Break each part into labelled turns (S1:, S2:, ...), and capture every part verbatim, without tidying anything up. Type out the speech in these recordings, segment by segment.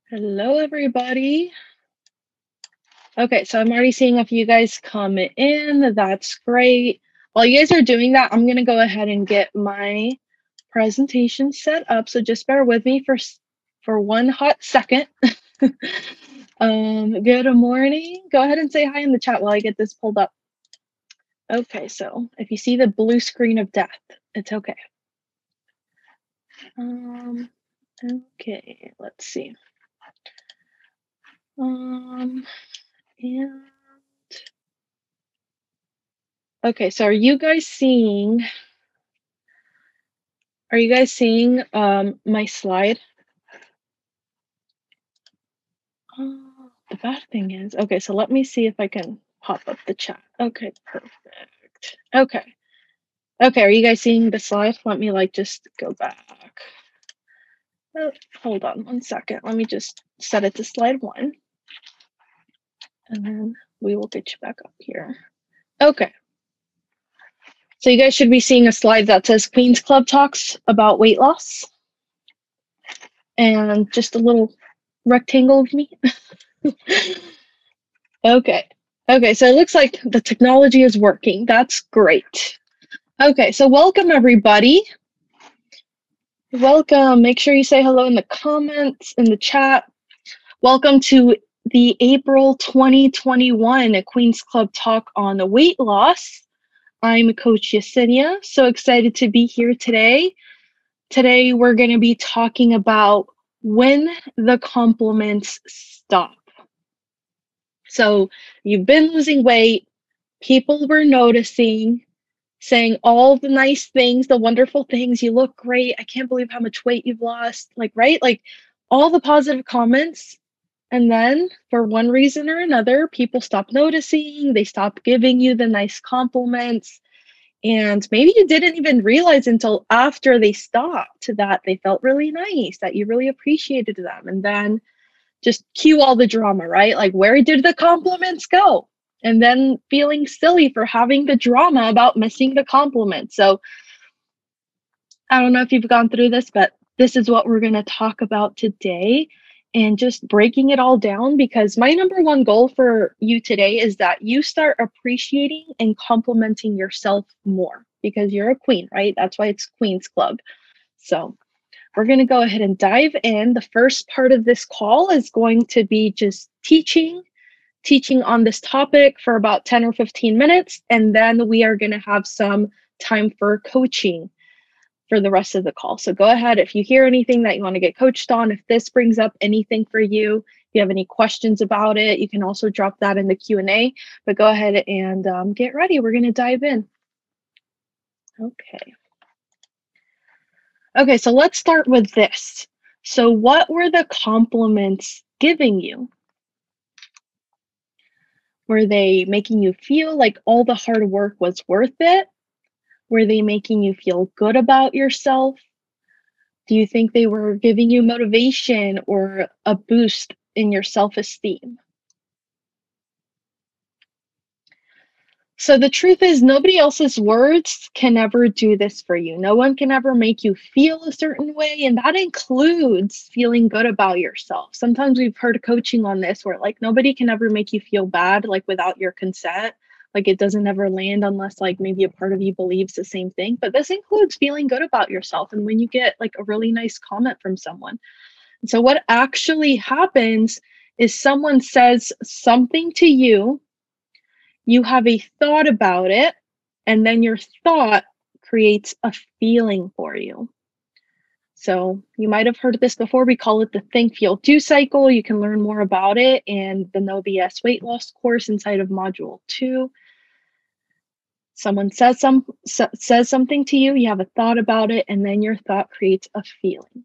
S1: Hello, everybody. Okay, so I'm already seeing a few guys come in. That's great. While you guys are doing that, I'm going to go ahead and get my presentation set up. So just bear with me for s- for one hot second. um, good morning. Go ahead and say hi in the chat while I get this pulled up. Okay, so if you see the blue screen of death, it's okay. Um, okay, let's see. Um, and okay, so are you guys seeing, are you guys seeing um my slide? Oh, the bad thing is, okay, so let me see if I can pop up the chat. Okay, perfect. Okay. Okay, are you guys seeing the slide? Let me like just go back. Oh, hold on one second. Let me just set it to slide one. And then we will get you back up here. Okay. So you guys should be seeing a slide that says Queen's Club talks about weight loss. And just a little rectangle of me. Okay. Okay, so it looks like the technology is working. That's great. Okay, so welcome everybody. Welcome. Make sure you say hello in the comments, in the chat. Welcome to the April twenty twenty-one Queen's Club talk on weight loss. I'm Coach Yesenia. So excited to be here today. Today we're going to be talking about when the compliments stop. So you've been losing weight, people were noticing, saying all the nice things, the wonderful things, you look great, I can't believe how much weight you've lost, like, right? Like all the positive comments. And then for one reason or another, people stop noticing, they stop giving you the nice compliments. And maybe you didn't even realize until after they stopped that they felt really nice, that you really appreciated them. And then just cue all the drama, right? Like, where did the compliments go? And then feeling silly for having the drama about missing the compliment. So, I don't know if you've gone through this, but this is what we're going to talk about today and just breaking it all down because my number one goal for you today is that you start appreciating and complimenting yourself more because you're a queen, right? That's why it's Queen's Club. So, we're going to go ahead and dive in. The first part of this call is going to be just teaching, teaching on this topic for about ten or fifteen minutes. And then we are going to have some time for coaching for the rest of the call. So go ahead if you hear anything that you want to get coached on, if this brings up anything for you, if you have any questions about it, you can also drop that in the Q and A, but go ahead and um, get ready. We're going to dive in. Okay. Okay, so let's start with this. So, what were the compliments giving you? Were they making you feel like all the hard work was worth it? Were they making you feel good about yourself? Do you think they were giving you motivation or a boost in your self esteem? So the truth is, nobody else's words can ever do this for you. No one can ever make you feel a certain way, and that includes feeling good about yourself. Sometimes we've heard coaching on this where, like, nobody can ever make you feel bad, like, without your consent. Like, it doesn't ever land unless, like, maybe a part of you believes the same thing. But this includes feeling good about yourself and when you get, like, a really nice comment from someone. And so, what actually happens is someone says something to you, you have a thought about it, and then your thought creates a feeling for you. So you might have heard this before. We call it the think, feel, do cycle. You can learn more about it in the No B S weight loss course inside of module two. Someone says some says something to you, you have a thought about it, and then your thought creates a feeling.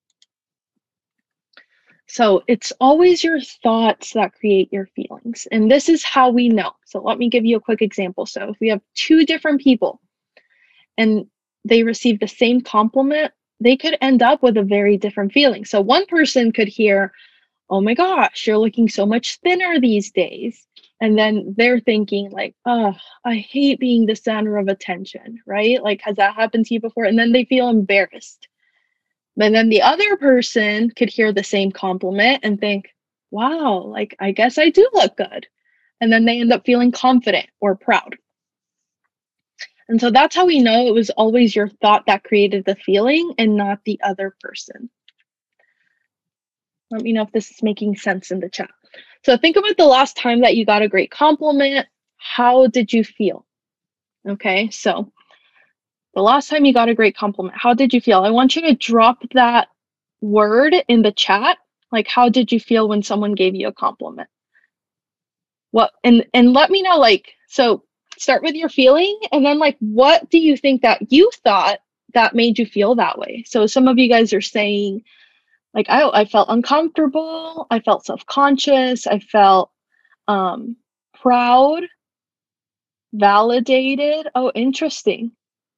S1: So it's always your thoughts that create your feelings. And this is how we know. So let me give you a quick example. So if we have two different people and they receive the same compliment, they could end up with a very different feeling. So one person could hear, "Oh my gosh, you're looking so much thinner these days." And then they're thinking like, "Oh, I hate being the center of attention," right? Like, has that happened to you before? And then they feel embarrassed. But then the other person could hear the same compliment and think, wow, like, I guess I do look good. And then they end up feeling confident or proud. And so that's how we know it was always your thought that created the feeling and not the other person. Let me know if this is making sense in the chat. So think about the last time that you got a great compliment. How did you feel? Okay, so the last time you got a great compliment, how did you feel? I want you to drop that word in the chat. Like, how did you feel when someone gave you a compliment? What, and and let me know, like, so start with your feeling, and then like, what do you think that you thought that made you feel that way? So some of you guys are saying, like, I I felt uncomfortable, I felt self-conscious, I felt um proud, validated. Oh, interesting.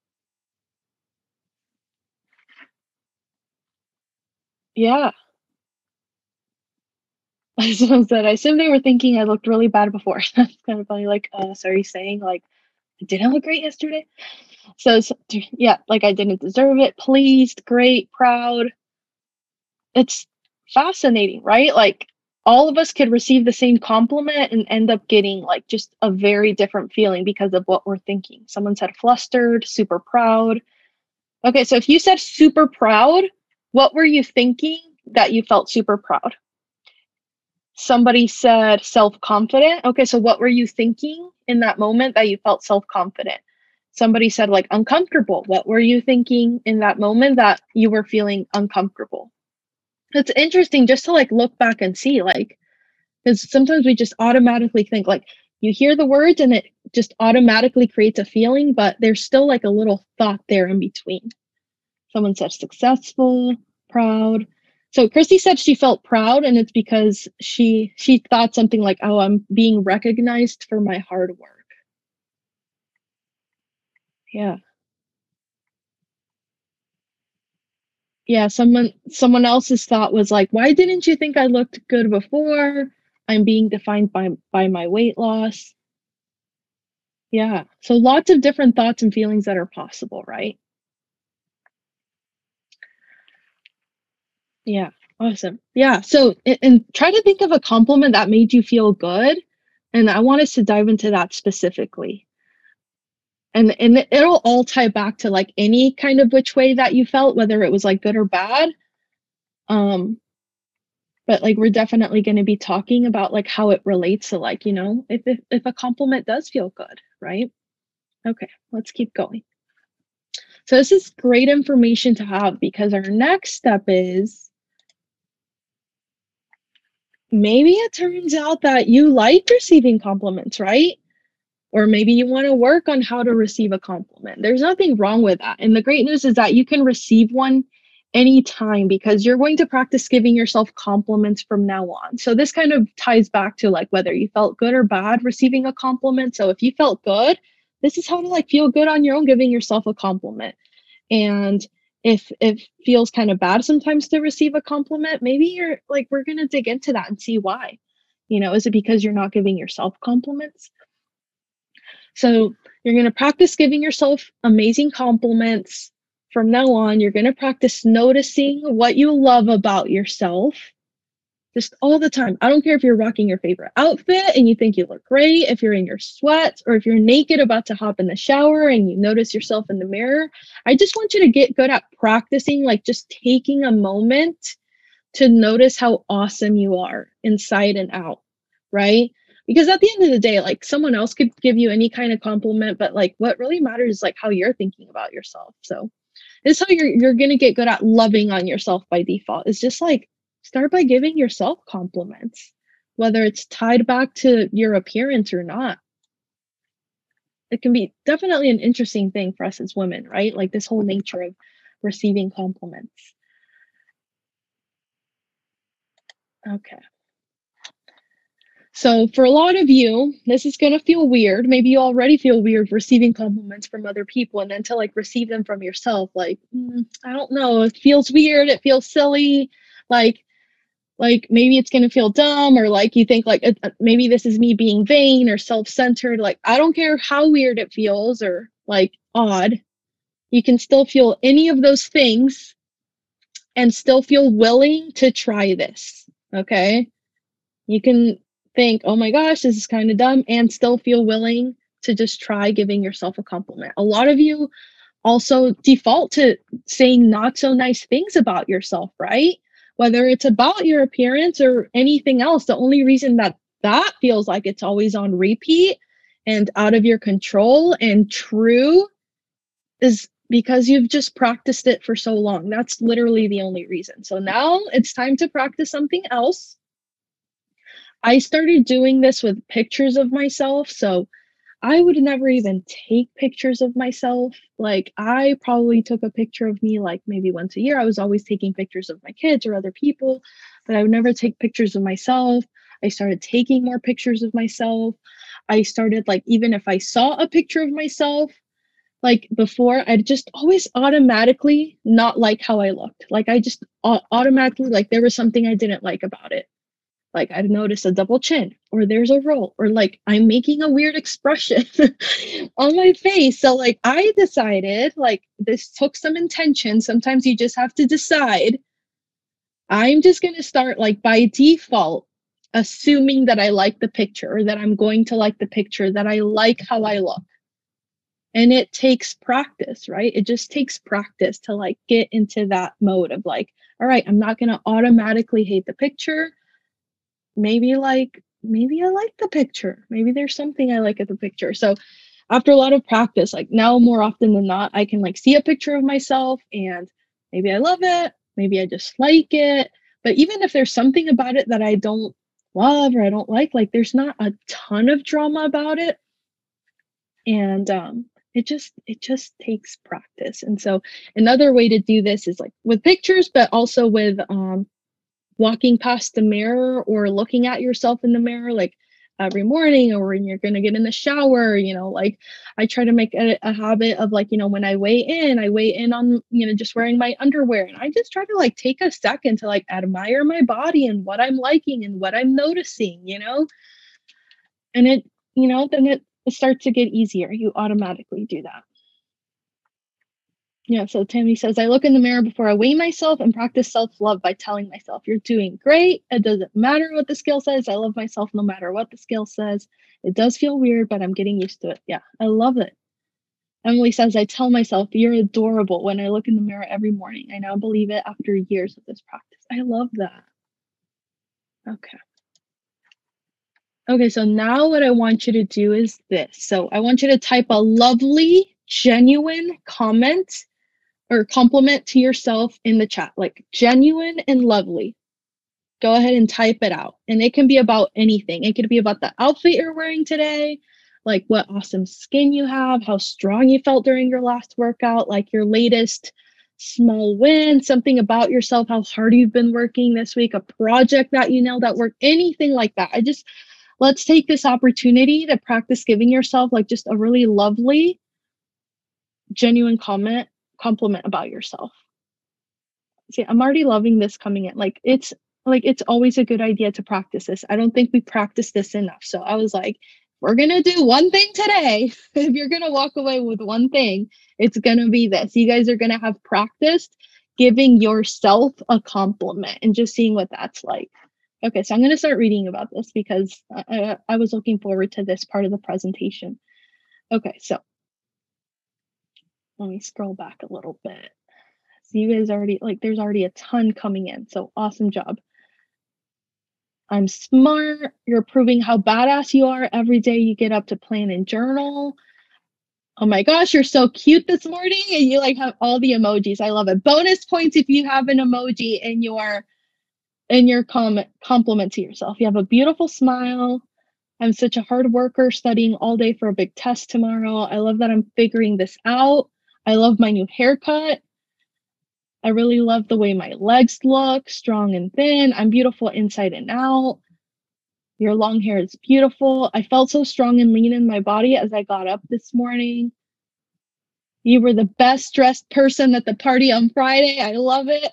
S1: Yeah. Someone said, I assume they were thinking I looked really bad before. That's kind of funny. Like, uh, so are you saying like I didn't look great yesterday? So, so yeah, like I didn't deserve it. Pleased, great, proud. It's fascinating, right? Like all of us could receive the same compliment and end up getting like just a very different feeling because of what we're thinking. Someone said flustered, super proud. Okay, so if you said super proud, what were you thinking that you felt super proud? Somebody said self-confident. Okay, so what were you thinking in that moment that you felt self-confident? Somebody said like uncomfortable. What were you thinking in that moment that you were feeling uncomfortable? It's interesting just to like look back and see, like, because sometimes we just automatically think like you hear the words and it just automatically creates a feeling, but there's still like a little thought there in between. Someone said successful, proud. So Christy said she felt proud, and it's because she she thought something like, "Oh, I'm being recognized for my hard work." Yeah. Yeah, someone someone else's thought was like, "Why didn't you think I looked good before? I'm being defined by by my weight loss." Yeah. So lots of different thoughts and feelings that are possible, right? Yeah. Awesome. Yeah. So and, and try to think of a compliment that made you feel good. And I want us to dive into that specifically. And and it- it'll all tie back to like any kind of which way that you felt, whether it was like good or bad. Um, but like we're definitely going to be talking about like how it relates to like, you know, if, if if a compliment does feel good, right? Okay, let's keep going. So this is great information to have because our next step is maybe it turns out that you like receiving compliments, right? Or maybe you want to work on how to receive a compliment. There's nothing wrong with that. And the great news is that you can receive one anytime because you're going to practice giving yourself compliments from now on. So this kind of ties back to like whether you felt good or bad receiving a compliment. So if you felt good, this is how to like feel good on your own giving yourself a compliment. And if it feels kind of bad sometimes to receive a compliment, maybe you're like we're going to dig into that and see why. You know, is it because you're not giving yourself compliments? So you're going to practice giving yourself amazing compliments. From now on, you're going to practice noticing what you love about yourself just all the time. I don't care if you're rocking your favorite outfit and you think you look great, if you're in your sweats, or if you're naked about to hop in the shower and you notice yourself in the mirror. I just want you to get good at practicing, like just taking a moment to notice how awesome you are inside and out, right? Because at the end of the day, like someone else could give you any kind of compliment, but like what really matters is like how you're thinking about yourself. So this is how you're you're gonna get good at loving on yourself by default. It's just like start by giving yourself compliments, whether it's tied back to your appearance or not. It can be definitely an interesting thing for us as women, right? Like this whole nature of receiving compliments. Okay. So for a lot of you, this is going to feel weird. Maybe you already feel weird receiving compliments from other people and then to like receive them from yourself like, mm, I don't know, it feels weird, it feels silly. Like like maybe it's going to feel dumb or like you think like uh, maybe this is me being vain or self-centered. Like I don't care how weird it feels or like odd. You can still feel any of those things and still feel willing to try this. Okay. You can think, oh my gosh, this is kind of dumb, and still feel willing to just try giving yourself a compliment. A lot of you also default to saying not so nice things about yourself, right? Whether it's about your appearance or anything else, the only reason that that feels like it's always on repeat and out of your control and true is because you've just practiced it for so long. That's literally the only reason. So now it's time to practice something else. I started doing this with pictures of myself. So I would never even take pictures of myself. Like, I probably took a picture of me like maybe once a year. I was always taking pictures of my kids or other people, but I would never take pictures of myself. I started taking more pictures of myself. I started, like, even if I saw a picture of myself, like before, I'd just always automatically not like how I looked. Like, I just au- automatically, like, there was something I didn't like about it. Like, I'd notice a double chin, or there's a roll, or like I'm making a weird expression on my face. So, like, I decided, like, this took some intention. Sometimes you just have to decide. I'm just going to start, like, by default, assuming that I like the picture, or that I'm going to like the picture, that I like how I look. And it takes practice, right? It just takes practice to, like, get into that mode of, like, all right, I'm not going to automatically hate the picture. Maybe, like, maybe I like the picture. Maybe there's something I like at the picture. So after a lot of practice, like, now more often than not, I can, like, see a picture of myself and maybe I love it, maybe I just like it. But even if there's something about it that I don't love or I don't like, like, there's not a ton of drama about it. And um it just it just takes practice. And so another way to do this is, like, with pictures, but also with um walking past the mirror or looking at yourself in the mirror, like, every morning, or when you're going to get in the shower. You know, like, I try to make a, a habit of, like, you know, when I weigh in, I weigh in on, you know, just wearing my underwear, and I just try to, like, take a second to, like, admire my body and what I'm liking and what I'm noticing, you know. And it, you know, then it, it starts to get easier. You automatically do that. Yeah, so Tammy says, I look in the mirror before I weigh myself and practice self love by telling myself, you're doing great. It doesn't matter what the scale says. I love myself no matter what the scale says. It does feel weird, but I'm getting used to it. Yeah, I love it. Emily says, I tell myself, you're adorable when I look in the mirror every morning. I now believe it after years of this practice. I love that. Okay. Okay, so now what I want you to do is this. So I want you to type a lovely, genuine comment or compliment to yourself in the chat, like, genuine and lovely. Go ahead and type it out. And it can be about anything. It could be about the outfit you're wearing today, like what awesome skin you have, how strong you felt during your last workout, like your latest small win, something about yourself, how hard you've been working this week, a project that you nailed at work, anything like that. I just, let's take this opportunity to practice giving yourself, like, just a really lovely, genuine comment, compliment about yourself. See, I'm already loving this coming in. Like, it's like it's always a good idea to practice this. I don't think we practice this enough. So I was like, we're gonna do one thing today. If you're gonna walk away with one thing, it's gonna be this. You guys are gonna have practiced giving yourself a compliment and just seeing what that's like. Okay, so I'm gonna start reading about this because I, I, I was looking forward to this part of the presentation. Okay, so let me scroll back a little bit. So you guys already, like, there's already a ton coming in. So awesome job. I'm smart. You're proving how badass you are every day you get up to plan and journal. Oh my gosh, you're so cute this morning. And you, like, have all the emojis. I love it. Bonus points if you have an emoji in your in your comment compliment to yourself. You have a beautiful smile. I'm such a hard worker studying all day for a big test tomorrow. I love that I'm figuring this out. I love my new haircut. I really love the way my legs look, strong and thin. I'm beautiful inside and out. Your long hair is beautiful. I felt so strong and lean in my body as I got up this morning. You were the best dressed person at the party on Friday. I love it.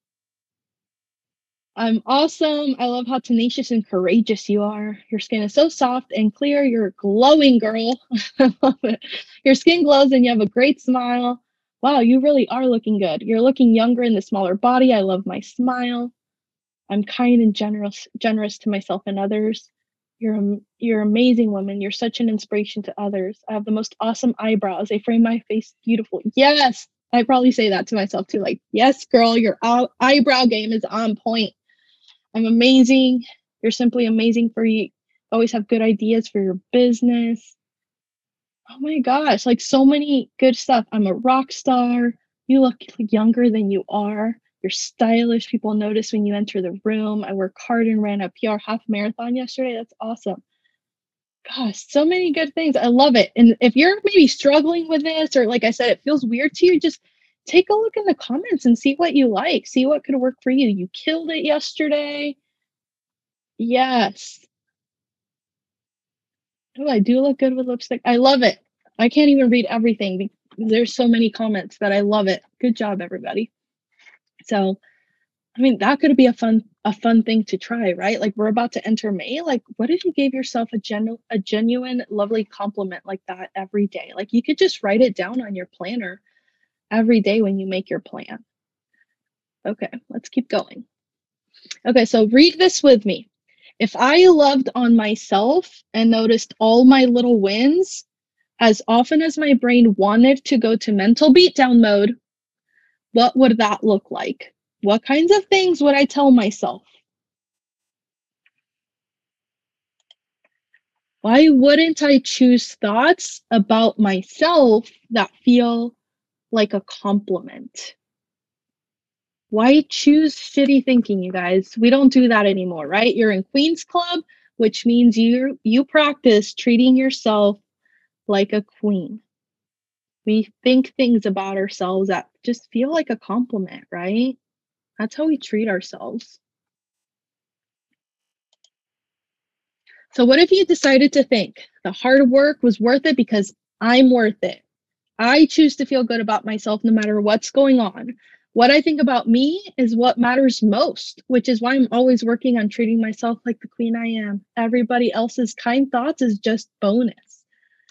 S1: I'm awesome. I love how tenacious and courageous you are. Your skin is so soft and clear. You're glowing, girl. I love it. Your skin glows and you have a great smile. I'm Wow, you really are looking good. You're looking younger in the smaller body. I love my smile. I'm kind and generous generous to myself and others. You're am you're amazing woman. You're such an inspiration to others. I have the most awesome eyebrows. They frame my face beautiful. Yes! I probably say that to myself too, like, "Yes, girl, your eye eyebrow game is on point. I'm amazing. You're simply amazing for you always have good ideas for your business." Oh my gosh, like so many good stuff. I'm a rock star. You look younger than you are. You're stylish. People notice when you enter the room. I work hard and ran a P R half marathon yesterday. That's awesome. Gosh, so many good things. I love it. And if you're maybe struggling with this, or like I said, it feels weird to you, just take a look in the comments and see what you like. See what could work for you. You killed it yesterday. Yes. Oh, I do look good with lipstick. I love it. I can't even read everything. be- There's so many comments that I love it. Good job, everybody. So, I mean, that could be a fun a fun thing to try, right? Like we're about to enter May. Like, what if you gave yourself a genu a genuine, lovely compliment like that every day? Like you could just write it down on your planner every day when you make your plan. Okay, let's keep going. Okay, so read this with me. If I loved on myself and noticed all my little wins, as often as my brain wanted to go to mental beatdown mode, what would that look like? What kinds of things would I tell myself? Why wouldn't I choose thoughts about myself that feel like a compliment? Why choose shitty thinking, you guys? We don't do that anymore, right? You're in Queen's Club, which means you you practice treating yourself like a queen. We think things about ourselves that just feel like a compliment, right? That's how we treat ourselves. So, what if you decided to think the hard work was worth it because I'm worth it? I choose to feel good about myself no matter what's going on. What I think about me is what matters most, which is why I'm always working on treating myself like the queen I am. Everybody else's kind thoughts is just bonus.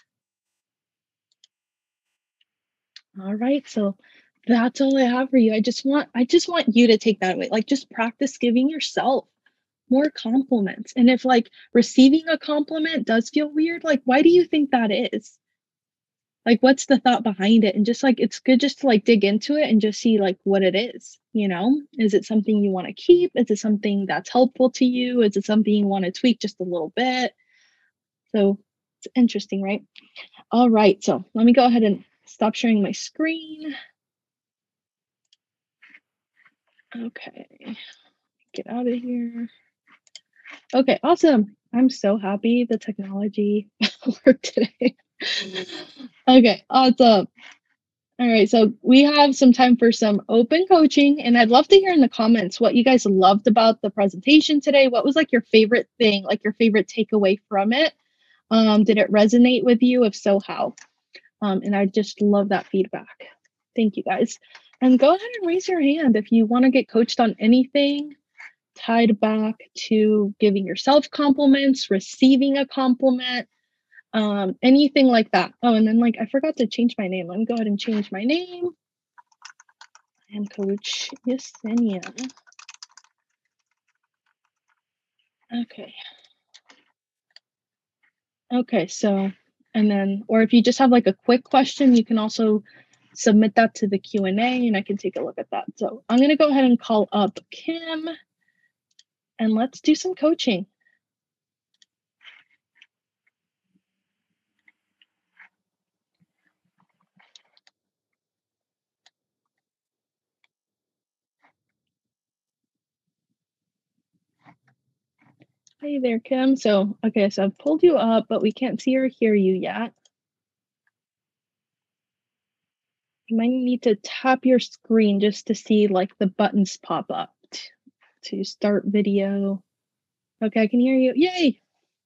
S1: All right, so that's all I have for you. I just want I just want you to take that away. Like just practice giving yourself more compliments. And if like receiving a compliment does feel weird, like why do you think that is? Like what's the thought behind it? And just like it's good just to like dig into it and just see like what it is, you know? Is it something you want to keep? Is it something that's helpful to you? Is it something you want to tweak just a little bit? So it's interesting, right? All right, so let me go ahead and stop sharing my screen. Okay, get out of here. Okay, awesome. I'm so happy the technology worked today. Okay, awesome. All right, so we have some time for some open coaching, and I'd love to hear in the comments what you guys loved about the presentation today. What was like your favorite thing, like your favorite takeaway from it? Um, did it resonate with you? If so, how? Um, and I just love that feedback. Thank you guys. And go ahead and raise your hand if you want to get coached on anything tied back to giving yourself compliments, receiving a compliment, um, anything like that. Oh, and then like I forgot to change my name. Let me go ahead and change my name. I am Coach Yesenia. Okay. Okay, so and then or if you just have like a quick question, you can also submit that to the Q and A and I can take a look at that. So I'm gonna go ahead and call up Kim and let's do some coaching. Hey there, Kim. So, okay, so I've pulled you up, but we can't see or hear you yet. You might need to tap your screen just to see like the buttons pop up t- to start video. Okay, I can hear you. Yay!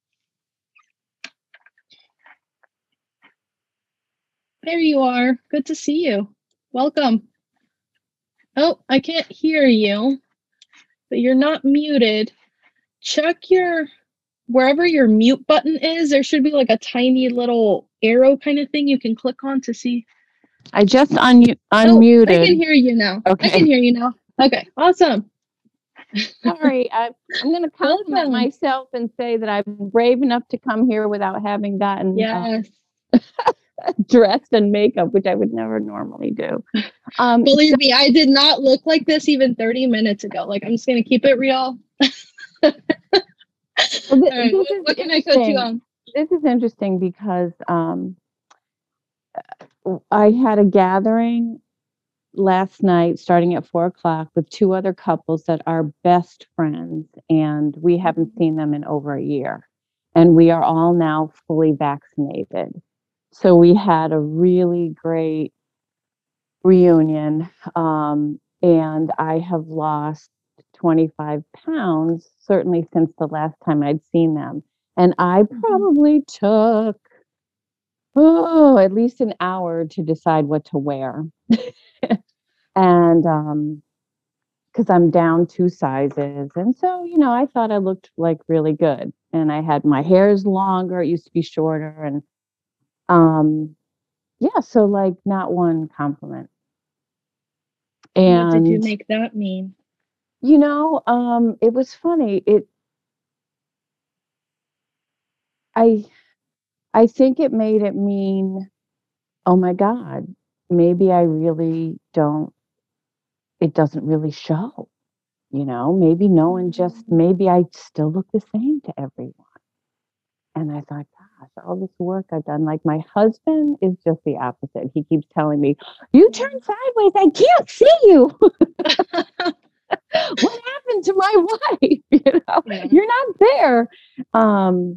S1: There you are. Good to see you. Welcome. Oh, I can't hear you, but you're not muted. Check your wherever your mute button is, there should be like a tiny little arrow kind of thing you can click on to see.
S2: I just un-
S1: Oh, I can
S2: unmuted.
S1: hear you now. I can
S2: Okay.
S1: hear you now. Okay, awesome.
S2: Sorry. I, I'm going to compliment
S1: Welcome.
S2: myself and say that I'm brave enough to come here without having gotten uh,
S1: Yes.
S2: dressed and makeup, which I would never normally do. Um, so
S1: Believe me, I did not look like this even thirty minutes ago. Like, I'm just going to keep it real. All
S2: well, th-
S1: right,
S2: this
S1: what,
S2: is
S1: what can I coach you
S2: interesting.
S1: on?
S2: This is interesting because um, I had a gathering last night starting at four o'clock with two other couples that are best friends, and we haven't
S1: Mhm.
S2: seen them in over a year. And we are all now fully vaccinated. So we had a really great reunion. Um, and I have lost twenty-five pounds, certainly since the last time I'd seen them. And I
S1: Mhm.
S2: probably took, oh, at least an hour to decide what to wear. And um, because I'm down two sizes. And so, you know, I thought I looked like really good. And I had my hair's longer, it used to be shorter. And um, yeah, so like not one compliment.
S1: What did you
S2: And,
S1: make that mean?
S2: you know, um, it was funny. It I I think it made it mean, oh my God, maybe I really don't, it doesn't really show. You know, maybe no one just,
S1: Mhm.
S2: maybe I still look the same to everyone. And I thought, gosh, all this work I've done. Like my husband is just the opposite. He keeps telling me, you turn sideways. I can't see you. What happened to my wife? You know,
S1: Yeah.
S2: you're not there. Um,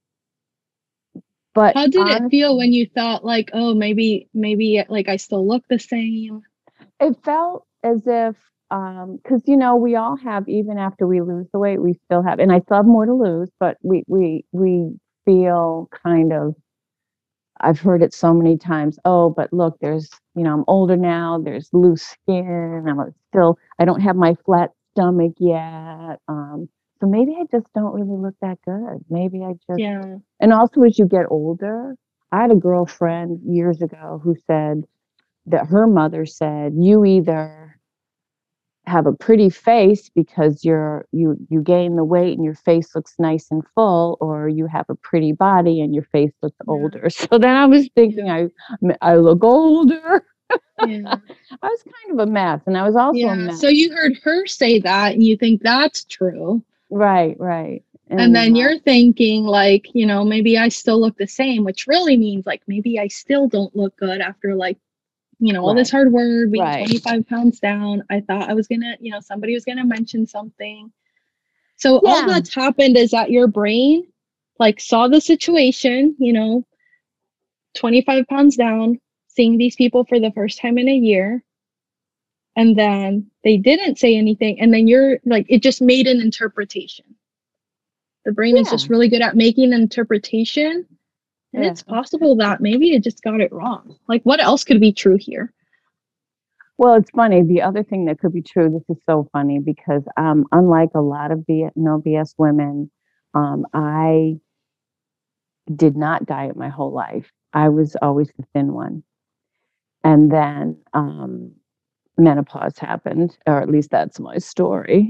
S2: but
S1: How did it feel when
S2: honestly,
S1: you thought like, oh, maybe, maybe like I still look the same?
S2: it felt as if, um, because you know, we all have, even after we lose the weight, we still have, and I still have more to lose, but we we we feel kind of, I've heard it so many times. Oh, but look, there's, you know, I'm older now. There's loose skin. I'm a- still, I don't have my flat stomach yet. Um, so maybe I just don't really look that good. Maybe I just,
S1: Yeah.
S2: and also as you get older, I had a girlfriend years ago who said that her mother said, you either have a pretty face because you're you you gain the weight and your face looks nice and full, or you have a pretty body and your face looks
S1: Yeah.
S2: older. So then I was thinking,
S1: Yeah.
S2: i i look older.
S1: Yeah.
S2: I was kind of a mess, and I was also a
S1: Yeah.
S2: mess.
S1: So you heard her say that and you think that's true.
S2: Right, right.
S1: And
S2: And
S1: then
S2: uh,
S1: you're thinking, like, you know, maybe I still look the same, which really means like maybe I still don't look good after like, you know, all this
S2: right,
S1: hard work, being
S2: right.
S1: twenty-five pounds down. I thought I was gonna, you know, somebody was gonna mention something. So all
S2: Yeah,
S1: that's happened is that your brain like saw the situation, you know, twenty-five pounds down, seeing these people for the first time in a year, and then they didn't say anything, and then you're like, it just made an interpretation. The brain is just
S2: yeah,
S1: really good at making an interpretation, and
S2: yeah.
S1: it's possible that maybe it just got it wrong. Like, what else could be true here?
S2: Well, it's funny. The other thing that could be true, this is so funny because um, unlike a lot of B- no B S women, um, I did not diet my whole life. I was always the thin one. And then um, menopause happened, or at least that's my story.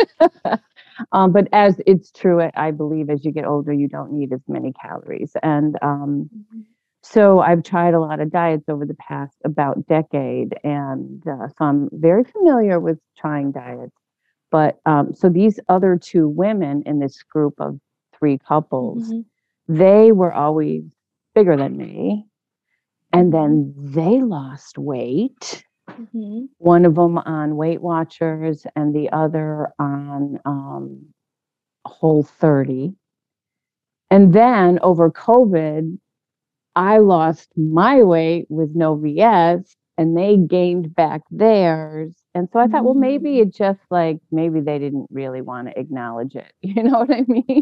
S2: um, but as it's true, I I believe as you get older, you don't need as many calories. And um,
S1: Mhm.
S2: so I've tried a lot of diets over the past about decade. And uh, so I'm very familiar with trying diets. But um, so these other two women in this group of three couples,
S1: Mhm.
S2: they were always bigger than me. And
S1: Mhm.
S2: then they lost weight.
S1: Mhm.
S2: One of them on Weight Watchers and the other on um, Whole thirty. And then over COVID, I lost my weight with no B S and they gained back theirs. And so I thought, well, maybe
S1: Mm.
S2: it just like, maybe they didn't really want to acknowledge it. You know what I mean?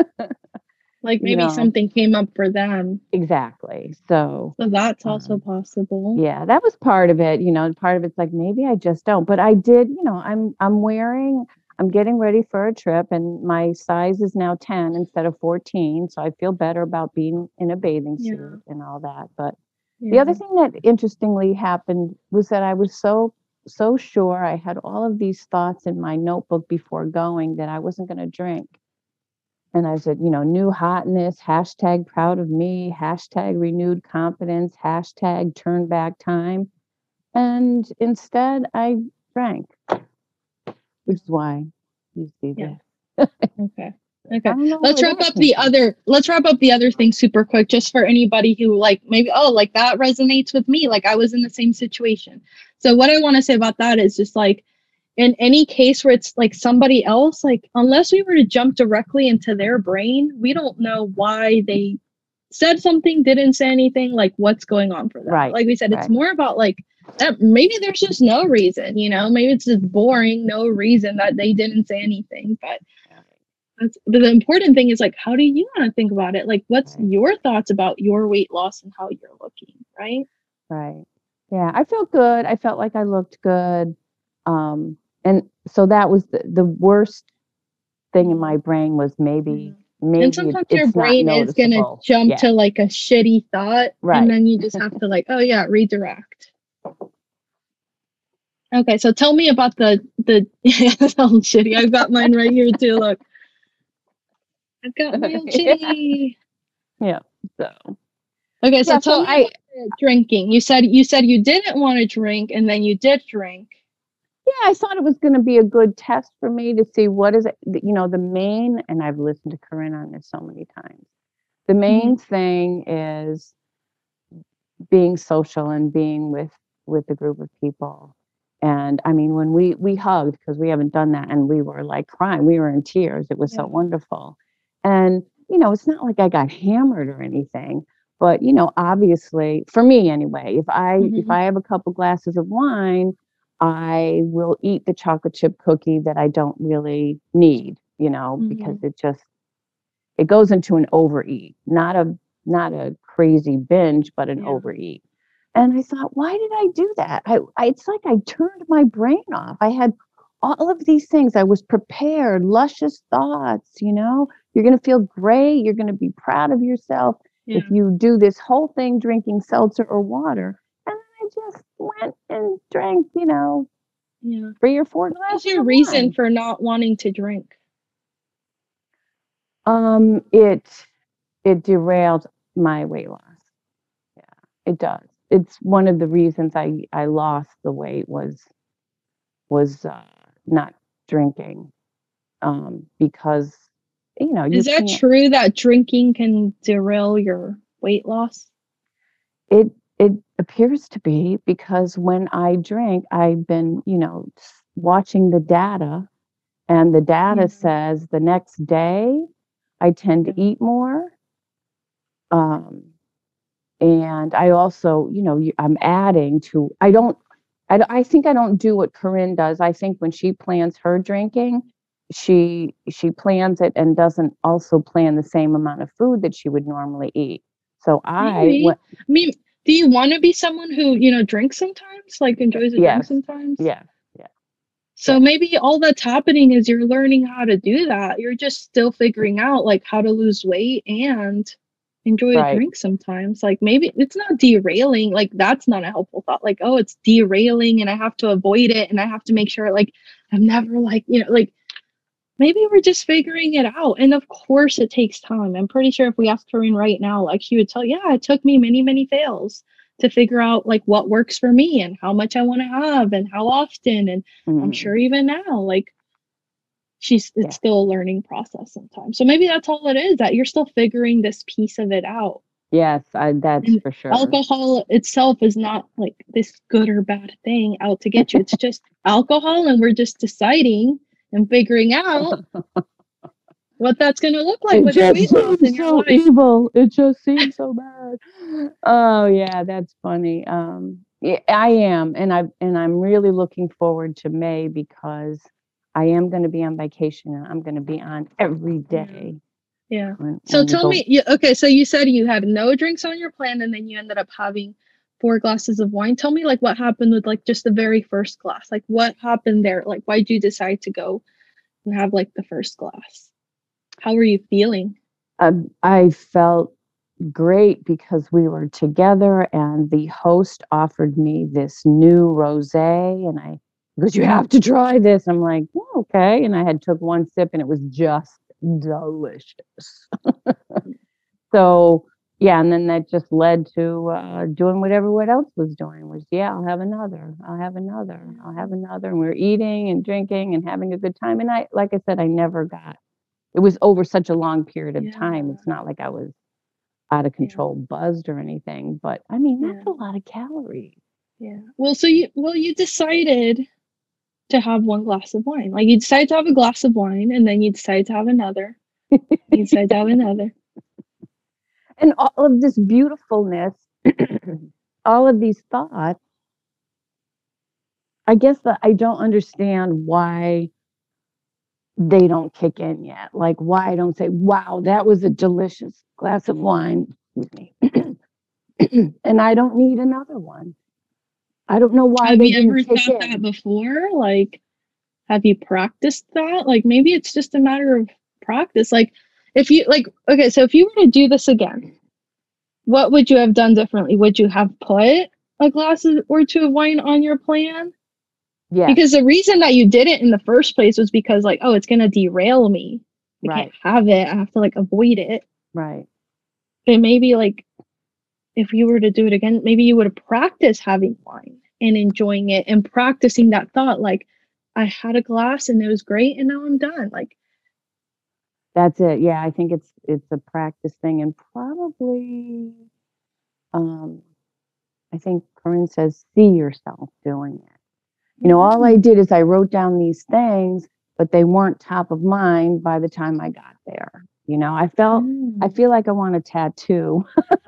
S1: Like
S2: You
S1: maybe
S2: know,
S1: something came up for them.
S2: exactly. So,
S1: So that's also
S2: um,
S1: possible.
S2: yeah, that was part of it, you know, and part of it's like maybe I just don't. But I did, you know, I'm I'm wearing, I'm getting ready for a trip and my size is now ten instead of fourteen. So I feel better about being in a bathing
S1: Yeah.
S2: suit and all that. But The other
S1: Yeah.
S2: thing that interestingly happened was that I was so so sure I had all of these thoughts in my notebook before going that I wasn't going to drink. And I said, you know, new hotness, hashtag proud of me, hashtag renewed confidence, hashtag turn back time. And instead, I drank, which is why you see
S1: Yeah.
S2: this.
S1: Okay.
S2: I
S1: Okay.
S2: don't know
S1: Let's
S2: where
S1: wrap
S2: that
S1: up
S2: came
S1: the
S2: from.
S1: other let's wrap up the other thing super quick just for anybody who like maybe oh like that resonates with me like I was in the same situation. So what I want to say about that is just like in any case where it's like somebody else like unless we were to jump directly into their brain, we don't know why they said something, didn't say anything, like what's going on for them.
S2: Right,
S1: Like we said, it's
S2: right,
S1: more about like that maybe there's just no reason, you know, maybe it's just boring, no reason that they didn't say anything. But that's but the important thing is like how do you want to think about it? Like what's
S2: right,
S1: your thoughts about your weight loss and how you're looking, right?
S2: right. Yeah, I felt good. I felt like I looked good. Um, and so that was the, the worst thing in
S1: Yeah.
S2: my brain was
S1: Yeah.
S2: maybe
S1: And
S2: maybe it,
S1: sometimes your
S2: it's not
S1: brain is gonna
S2: noticeable.
S1: jump
S2: Yeah,
S1: to like a shitty thought and
S2: right.
S1: then you just have to like, oh yeah, redirect. Okay, so tell me about the the yeah, that sounds shitty. I've got mine right here too. Look, I've got my old
S2: Yeah.
S1: shitty.
S2: Yeah. So
S1: Okay, so
S2: yeah,
S1: tell
S2: so
S1: me
S2: I
S1: about the drinking. You said you said you didn't want to drink and then you did drink.
S2: yeah, I thought it was going to be a good test for me to see what is it, you know, the main, and I've listened to Corinne on this so many times. The
S1: Mhm.
S2: main thing is being social and being with with a group of people. And I mean, when we we hugged because we haven't done that, and we were like crying, we were in tears. It was so
S1: Yeah.
S2: wonderful. And you know, it's not like I got hammered or anything, but you know, obviously, for me anyway, if I if
S1: Mhm.
S2: I have a couple glasses of wine, I will eat the chocolate chip cookie that I don't really need, you know, because
S1: Mhm.
S2: it just it goes into an overeat, not a not a crazy binge, but an
S1: Yeah.
S2: overeat. And I thought, why did I do that? I, I it's like I turned my brain off. I had all of these things. I was prepared, luscious thoughts, you know. You're going to feel great. You're going to be proud of yourself if
S1: Yeah.
S2: you do this whole thing drinking seltzer or water. And then I just went and drank, you know,
S1: Yeah.
S2: three or four
S1: What was
S2: glasses
S1: your
S2: of
S1: reason
S2: wine.
S1: for not wanting to drink?
S2: Um, it it derailed my weight loss. Yeah, it does. It's one of the reasons I I lost the weight was was uh, not drinking, um, because you know you
S1: Is that
S2: can't.
S1: true that drinking can derail your weight loss?
S2: It it appears to be because when I drink, I've been you know s- watching the data, and the data
S1: Yeah.
S2: says the next day I tend to
S1: Yeah.
S2: eat more. Um, and I also, you know, you, I'm adding to. I don't. I, d- I think I don't do what Corinne does. I think when she plans her drinking, she she plans it and doesn't also plan the same amount of food that she would normally eat. So I
S1: Maybe.
S2: went,
S1: I mean, do you want to be someone who, you know, drinks sometimes, like enjoys a drink
S2: yes,
S1: sometimes?
S2: yes, yeah,
S1: So
S2: yeah,
S1: maybe all that's happening is you're learning how to do that. You're just still figuring out like how to lose weight and enjoy a
S2: right.
S1: drink sometimes. Like maybe it's not derailing. Like that's not a helpful thought. Like, oh, it's derailing and I have to avoid it and I have to make sure like I'm never like, you know, like maybe we're just figuring it out. And of course it takes time. I'm pretty sure if we asked Corinne right now, like she would tell, yeah, it took me many, many fails to figure out like what works for me and how much I want to have and how often. And I'm
S2: Mm,
S1: sure even now, like she's it's
S2: yeah,
S1: still a learning process sometimes. So maybe that's all it is, that you're still figuring this piece of it out.
S2: yes, I, that's
S1: And
S2: for sure.
S1: alcohol itself is not like this good or bad thing out to get you. It's just alcohol, and we're just deciding and figuring out what that's going to look like
S2: It
S1: with your
S2: just
S1: weight loss in
S2: seems
S1: your
S2: so
S1: life.
S2: evil. It just seems so bad. Oh yeah, that's funny. Um, yeah, I am, and I and I'm really looking forward to May because I am going to be on vacation and I'm going to be on every
S1: Yeah.
S2: day
S1: Yeah.
S2: when
S1: So
S2: when we
S1: tell
S2: go.
S1: me, you, okay, so you said you had no drinks on your plan and then you ended up having four glasses of wine. Tell me like what happened with like just the very first glass. Like what happened there? Like why'd you decide to go and have like the first glass? How were you feeling?
S2: I, I felt great because we were together and the host offered me this new rosé and I he goes, you have to try this. I'm like, oh, okay. And I had took one sip and it was just delicious. So yeah, and then that just led to uh, doing what everyone else was doing was, yeah, I'll have another, I'll have another, I'll have another. And we we're eating and drinking and having a good time. And I, like I said, I never got, it was over such a long period of time.
S1: Yeah.
S2: It's not like I was out of
S1: Yeah.
S2: control, buzzed or anything, but I mean, that's
S1: Yeah.
S2: a lot of calories.
S1: Yeah. Well, so you well you decided to have one glass of wine. Like you decided to have a glass of wine, and then you decided to have another. You decided to have another.
S2: And all of this beautifulness, all of these thoughts, I guess that I don't understand why they don't kick in yet. Like why I don't say, wow, that was a delicious glass of wine. Excuse me. And I don't need another one. I don't know why
S1: Have
S2: they
S1: you
S2: didn't
S1: ever
S2: kick
S1: thought that
S2: in.
S1: before? Like, have you practiced that? Like, maybe it's just a matter of practice. Like, if you, like, okay, so if you were to do this again, what would you have done differently? Would you have put a glass of- or two of wine on your plan?
S2: Yes,
S1: Because the reason that you did it in the first place was because, like, oh, it's going to derail me. I can't
S2: right,
S1: have it. I have to, like, avoid it.
S2: right.
S1: But maybe, like, if you were to do it again, maybe you would have practiced having wine and enjoying it and practicing that thought. Like, I had a glass and it was great, and now I'm done. Like,
S2: That's it. Yeah, I think it's it's a practice thing and probably um I think Corinne says see yourself doing it. You know, all I
S1: mm,
S2: did is I wrote down these things, but they weren't top of mind by the time I got there. You know, I felt I
S1: mm,
S2: feel like I want a tattoo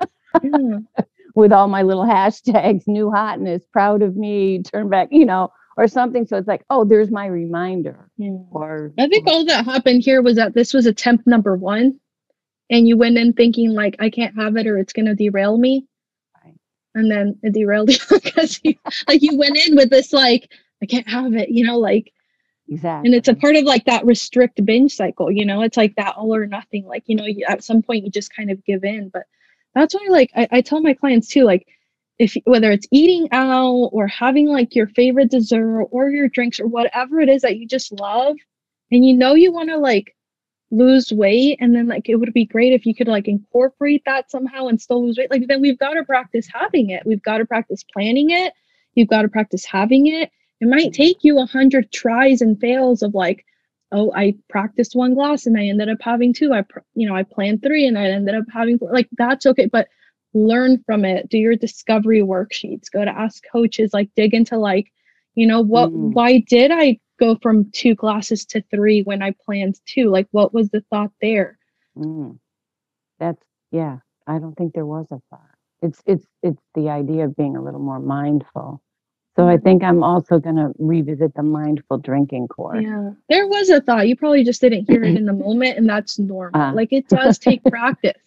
S1: yeah,
S2: with all my little hashtags, new hotness, proud of me, turn back, you know, or something. So it's like, oh, there's my reminder.
S1: yeah.
S2: Or,
S1: I think
S2: or
S1: all that happened here was that this was attempt number one, and you went in thinking like I can't have it or it's gonna derail me,
S2: right,
S1: and then it derailed you because you like you went in with this like I can't have it, you know, like. And it's a
S2: exactly.
S1: part of like that restrict binge cycle, you know, it's like that all or nothing. Like, you know, you, at some point you just kind of give in. But that's why, like, I, I tell my clients too, like, if whether it's eating out or having like your favorite dessert or your drinks or whatever it is that you just love, and you know, you want to like lose weight, and then like it would be great if you could like incorporate that somehow and still lose weight. Like, then we've got to practice having it, we've got to practice planning it, you've got to practice having it. It might
S2: Mm,
S1: take you a hundred tries and fails of like, oh, I practiced one glass and I ended up having two. I pr- you know, I planned three and I ended up having four. Like, that's okay, but learn from it, do your discovery worksheets, go to ask coaches, like dig into like, you know, what
S2: mm,
S1: why did I go from two glasses to three when I planned two? Like, what was the thought there?
S2: mm. That's yeah. I don't think there was a thought. It's it's it's the idea of being a little more mindful. So I
S1: Yeah.
S2: think I'm also going to revisit the mindful drinking course.
S1: Yeah. There was a thought. You probably just didn't hear it in the moment, and that's normal.
S2: uh,
S1: Like, it does take practice.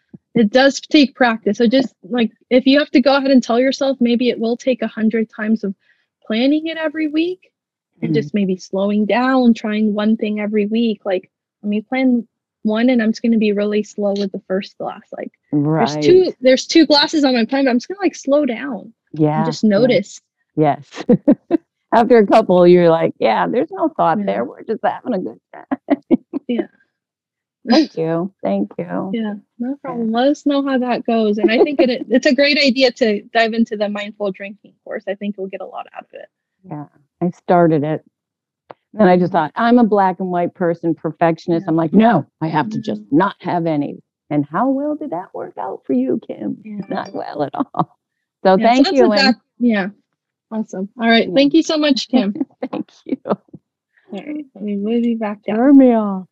S1: It does take practice. So just like if you have to go ahead and tell yourself, maybe it will take a hundred times of planning it every week and
S2: mm,
S1: just maybe slowing down, trying one thing every week. Like, let me plan one and I'm just gonna be really slow with the first glass. Like, there's
S2: right.
S1: two there's two glasses on my plan, but I'm just gonna like slow down and
S2: Yeah.
S1: just
S2: Yeah.
S1: notice.
S2: Yes. After a couple, you're like, yeah, there's no thought
S1: Yeah.
S2: there. We're just having a good time.
S1: Yeah.
S2: Thank you. Thank you.
S1: Yeah, no
S2: Yeah.
S1: problem. Let us know how that goes. And I think it it's a great idea to dive into the mindful drinking course. I think you'll get a lot out of it.
S2: Yeah. I started it. Then I just thought, I'm a black and white person, perfectionist.
S1: Yeah.
S2: I'm like, no, I have to just
S1: No.
S2: not have any. And how well did that work out for you, Kim?
S1: Yeah.
S2: Not well at all. So
S1: Yeah. So
S2: thank
S1: that's
S2: you.
S1: what that
S2: And
S1: yeah. Awesome. All right.
S2: yeah,
S1: Thank you so much, Kim.
S2: thank you.
S1: All right. Let me move you back down.
S2: Turn me off.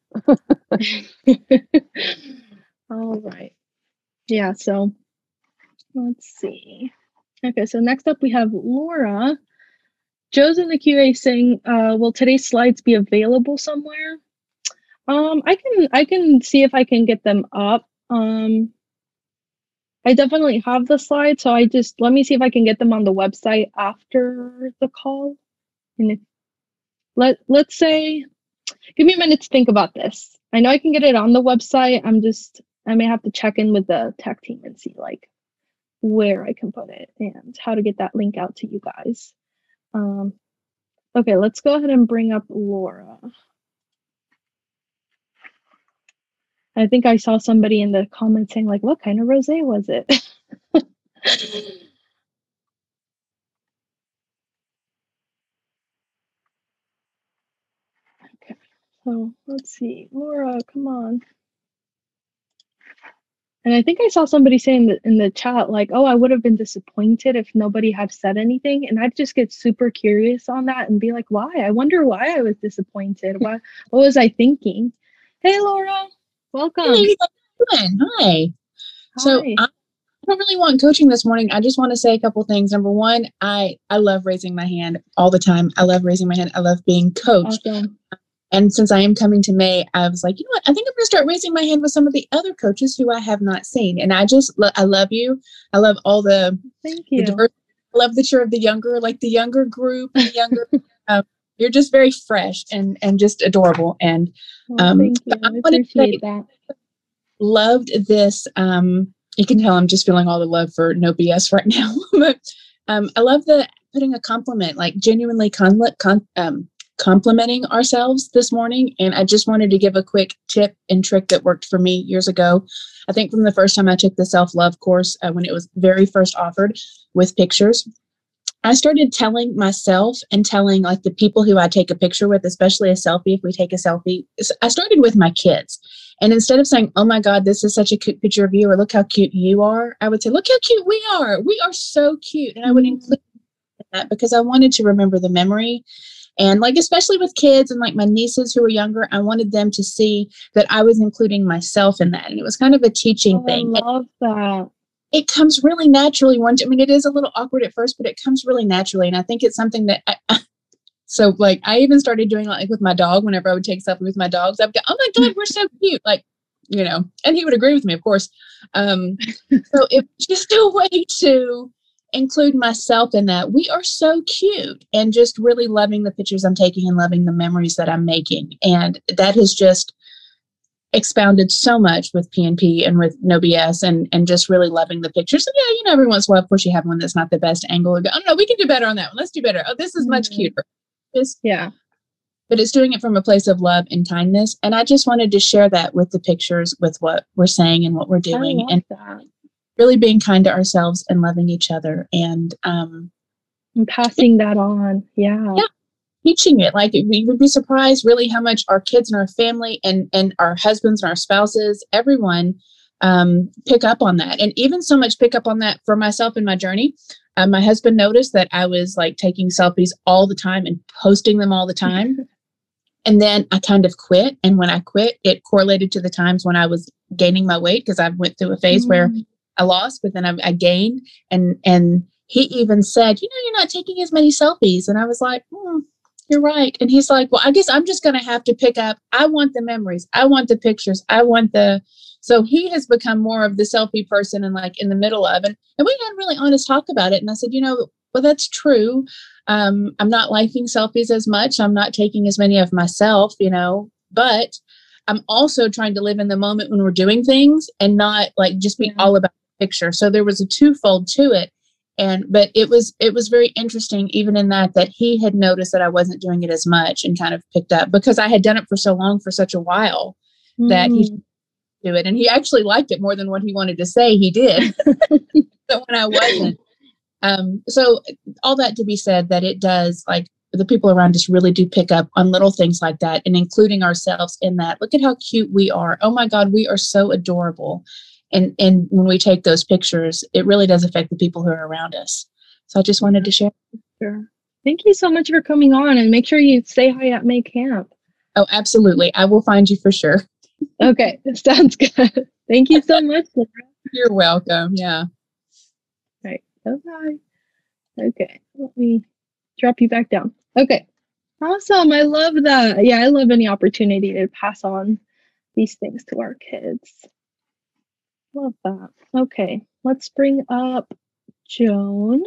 S1: All right. Yeah, so let's see. Okay, so next up we have Laura. Joe's in the Q A saying, uh, will today's slides be available somewhere? Um, I can I can see if I can get them up. Um, I definitely have the slides, so I just let me see if I can get them on the website after the call. And if let let's say, give me a minute to think about this. I know I can get it on the website. I'm just I may have to check in with the tech team and see like where I can put it and how to get that link out to you guys. Um, okay, let's go ahead and bring up Laura. I think I saw somebody in the comments saying like, what kind of rosé was it? Okay, so let's see. Laura, come on. And I think I saw somebody saying that in the chat, like, oh, I would have been disappointed if nobody had said anything. And I'd just get super curious on that and be like, why? I wonder why I was disappointed. Why, what was I thinking? Hey, Laura, welcome.
S3: Hey, how you doing? Hi. So
S1: Hi.
S3: I don't really want coaching this morning. I just want to say a couple things. Number one, I I love raising my hand all the time. I love raising my hand. I love being coached.
S1: Awesome.
S3: And since I am coming to May, I was like, you know what? I think I'm going to start raising my hand with some of the other coaches who I have not seen. And I just, lo- I love you. I love all the,
S1: Thank
S3: the
S1: you.
S3: diversity. I love that you're of the younger, like the younger group, the younger. um, you're just very fresh and and just adorable. And
S1: Well,
S3: um,
S1: thank you.
S3: I
S1: I
S3: wanted to say,
S1: appreciate that.
S3: loved this. Um, you can tell I'm just feeling all the love for No B S right now. But um, I love the putting a compliment, like genuinely con- con- um, complimenting ourselves this morning. And I just wanted to give a quick tip and trick that worked for me years ago. I think from the first time I took the self-love course, uh, when it was very first offered with pictures, I started telling myself and telling like the people who I take a picture with, especially a selfie, if we take a selfie, I started with my kids. And instead of saying, oh my God, this is such a cute picture of you, or look how cute you are, I would say, look how cute we are. We are so cute. And I would include that because I wanted to remember the memory. And like, especially with kids and like my nieces who are younger, I wanted them to see that I was including myself in that. And it was kind of a teaching
S1: Oh,
S3: thing.
S1: I love that.
S3: It comes really naturally once. I mean, it is a little awkward at first, but it comes really naturally. And I think it's something that I, so like, I even started doing like with my dog, whenever I would take selfies with my dogs, I'd go, oh my God, we're so cute. Like, you know, and he would agree with me, of course. Um, so it's just a way to include myself in that. We are so cute, and just really loving the pictures I'm taking and loving the memories that I'm making. And that has just expounded so much with P N P and with No B S, and and just really loving the pictures. And yeah, you know, every once in a while, of course, you have one that's not the best angle. Go, oh no, we can do better on that one. Let's do better. Oh, this is much
S1: Mm-hmm.
S3: cuter. Just,
S1: yeah.
S3: But it's doing it from a place of love and kindness. And I just wanted to share that with the pictures, with what we're saying and what we're doing,
S1: I love
S3: and
S1: that.
S3: really being kind to ourselves and loving each other. And um,
S1: And passing that on. Yeah.
S3: yeah, teaching it. Like, we would be surprised really how much our kids and our family and and our husbands and our spouses, everyone, um, pick up on that. And even so much pick up on that for myself in my journey. Uh, my husband noticed that I was like taking selfies all the time and posting them all the time. And then I kind of quit. And when I quit, it correlated to the times when I was gaining my weight, because I went through a phase mm. where I lost, but then I, I gained. And and he even said, you know, you're not taking as many selfies. And I was like, hmm, you're right. And he's like, well, I guess I'm just going to have to pick up. I want the memories. I want the pictures. I want the. So he has become more of the selfie person and like in the middle of it. And we had a really honest talk about it. And I said, you know, well, that's true. Um, I'm not liking selfies as much. I'm not taking as many of myself, you know, but I'm also trying to live in the moment when we're doing things and not like just be yeah. all about the picture. So there was a twofold to it. And, but it was, it was very interesting, even in that, that he had noticed that I wasn't doing it as much and kind of picked up, because I had done it for so long, for such a while, mm. that he do it. And he actually liked it more than what he wanted to say he did. But when I wasn't. Um, so all that to be said, that it does, like, the people around us really do pick up on little things like that, and including ourselves in that. Look at how cute we are. Oh my God, we are so adorable. And and when we take those pictures, it really does affect the people who are around us. So I just wanted to share.
S1: Sure. Thank you so much for coming on, and make sure you say hi at May Camp.
S3: Oh, absolutely. I will find you for sure.
S1: Okay, sounds good. Thank you so much, Laura.
S3: You're welcome. Yeah.
S1: All right. Bye-bye. Okay, let me drop you back down. Okay, awesome. I love that. Yeah, I love any opportunity to pass on these things to our kids. Love that. Okay, let's bring up Joan.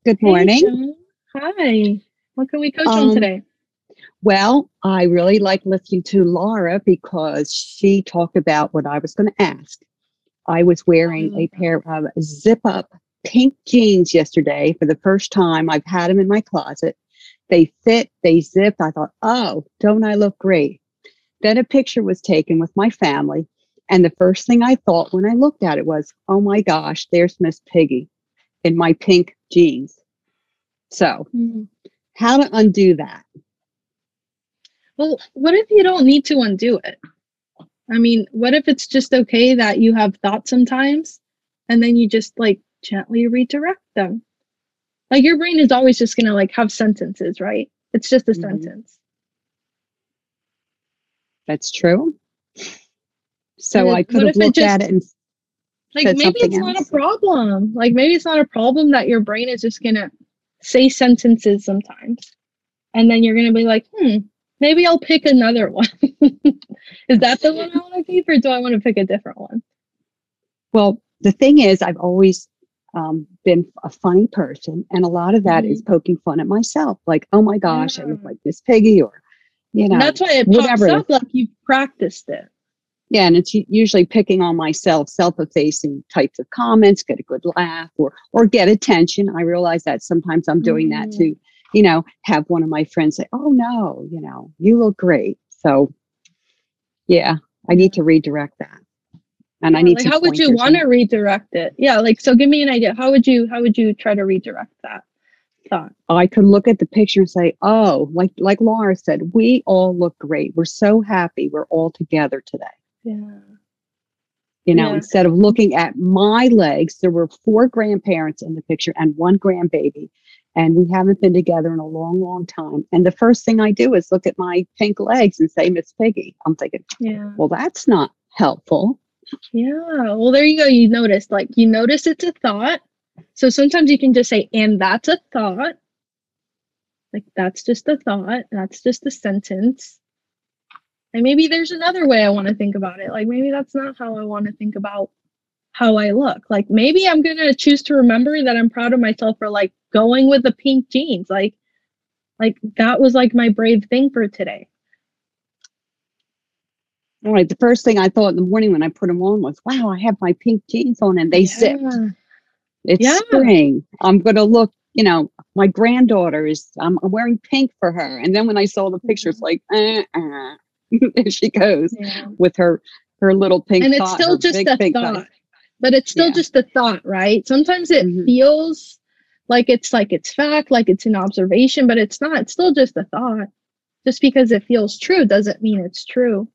S4: Good
S1: Hey,
S4: morning.
S1: Joan. Hi. What can we coach on
S4: Um,
S1: today?
S4: well, I really like listening to Laura because she talked about what I was going to ask. I was
S1: Oh, I
S4: wearing
S1: love
S4: a
S1: that.
S4: pair of zip up pink jeans yesterday for the first time. I've had them in my closet. They fit, they zipped. I thought, oh, don't I look great? Then a picture was taken with my family. And the first thing I thought when I looked at it was, oh my gosh, there's Miss Piggy in my pink jeans. So,
S1: Hmm.
S4: how to undo that?
S1: Well, what if you don't need to undo it? I mean, what if it's just okay that you have thoughts sometimes and then you just like gently redirect them? Like your brain is always just gonna like have sentences, right? It's just a
S4: Mhm.
S1: sentence.
S4: That's true.
S1: And
S4: So I
S1: then
S4: could
S1: what
S4: have
S1: if it
S4: looked at
S1: just
S4: it and
S1: like
S4: said
S1: maybe
S4: something
S1: it's not a
S4: else.
S1: problem. Like maybe it's not a problem that your brain is just gonna say sentences sometimes. And then you're gonna be like, hmm, maybe I'll pick another one. Is that the one I want to keep, or do I want to pick a different one?
S4: Well, the thing is, I've always um, been a funny person, and a lot of that
S1: Mhm.
S4: is poking fun at myself. Like, oh my gosh, I
S1: Yeah.
S4: look like Miss Piggy, or you
S1: And
S4: know,
S1: that's why it pops
S4: whatever.
S1: up like you've practiced it.
S4: Yeah, and it's u- usually picking on myself, self-effacing types of comments, get a good laugh, or or get attention. I realize that sometimes I'm doing that
S1: Mm.
S4: to, you know, have one of my friends say, "Oh no, you know, you look great." So yeah, I
S1: Yeah.
S4: need to redirect that, and I
S1: Yeah.
S4: need
S1: Like
S4: some
S1: how would you
S4: pointers on
S1: want to
S4: that.
S1: redirect it? Yeah, like so give me an idea. How would you how would you try to redirect that thought?
S4: I could look at the picture and say, "Oh, like like Laura said, we all look great. We're so happy. We're all together today."
S1: Yeah.
S4: You know,
S1: Yeah.
S4: instead of looking at my legs, there were four grandparents in the picture and one grandbaby, and we haven't been together in a long, long time. And the first thing I do is look at my pink legs and say, "Miss Piggy." I'm thinking,
S1: Yeah.
S4: well, that's not helpful.
S1: Yeah. Well, there you go. You notice, like, you notice it's a thought. So sometimes you can just say, and that's a thought. Like, that's just a thought. That's just a sentence. And maybe there's another way I want to think about it. Like, maybe that's not how I want to think about how I look. Like, maybe I'm going to choose to remember that I'm proud of myself for like going with the pink jeans. Like, like that was like my brave thing for today.
S4: All right. The first thing I thought in the morning when I put them on was, wow, I have my pink jeans on and they zipped.
S1: Yeah.
S4: It's
S1: Yeah.
S4: spring. I'm going to look, you know, my granddaughter is, I'm wearing pink for her. And then when I saw the picture, it's like, uh, uh. There she goes
S1: Yeah.
S4: with her, her little pink
S1: And it's
S4: thigh, her
S1: still just
S4: big
S1: a
S4: pink thighs.
S1: thought, but it's still
S4: Yeah.
S1: just a thought, right? Sometimes it
S4: hmm
S1: feels like it's like it's fact, like it's an observation, but it's not. It's still just a thought. Just because it feels true doesn't mean it's true.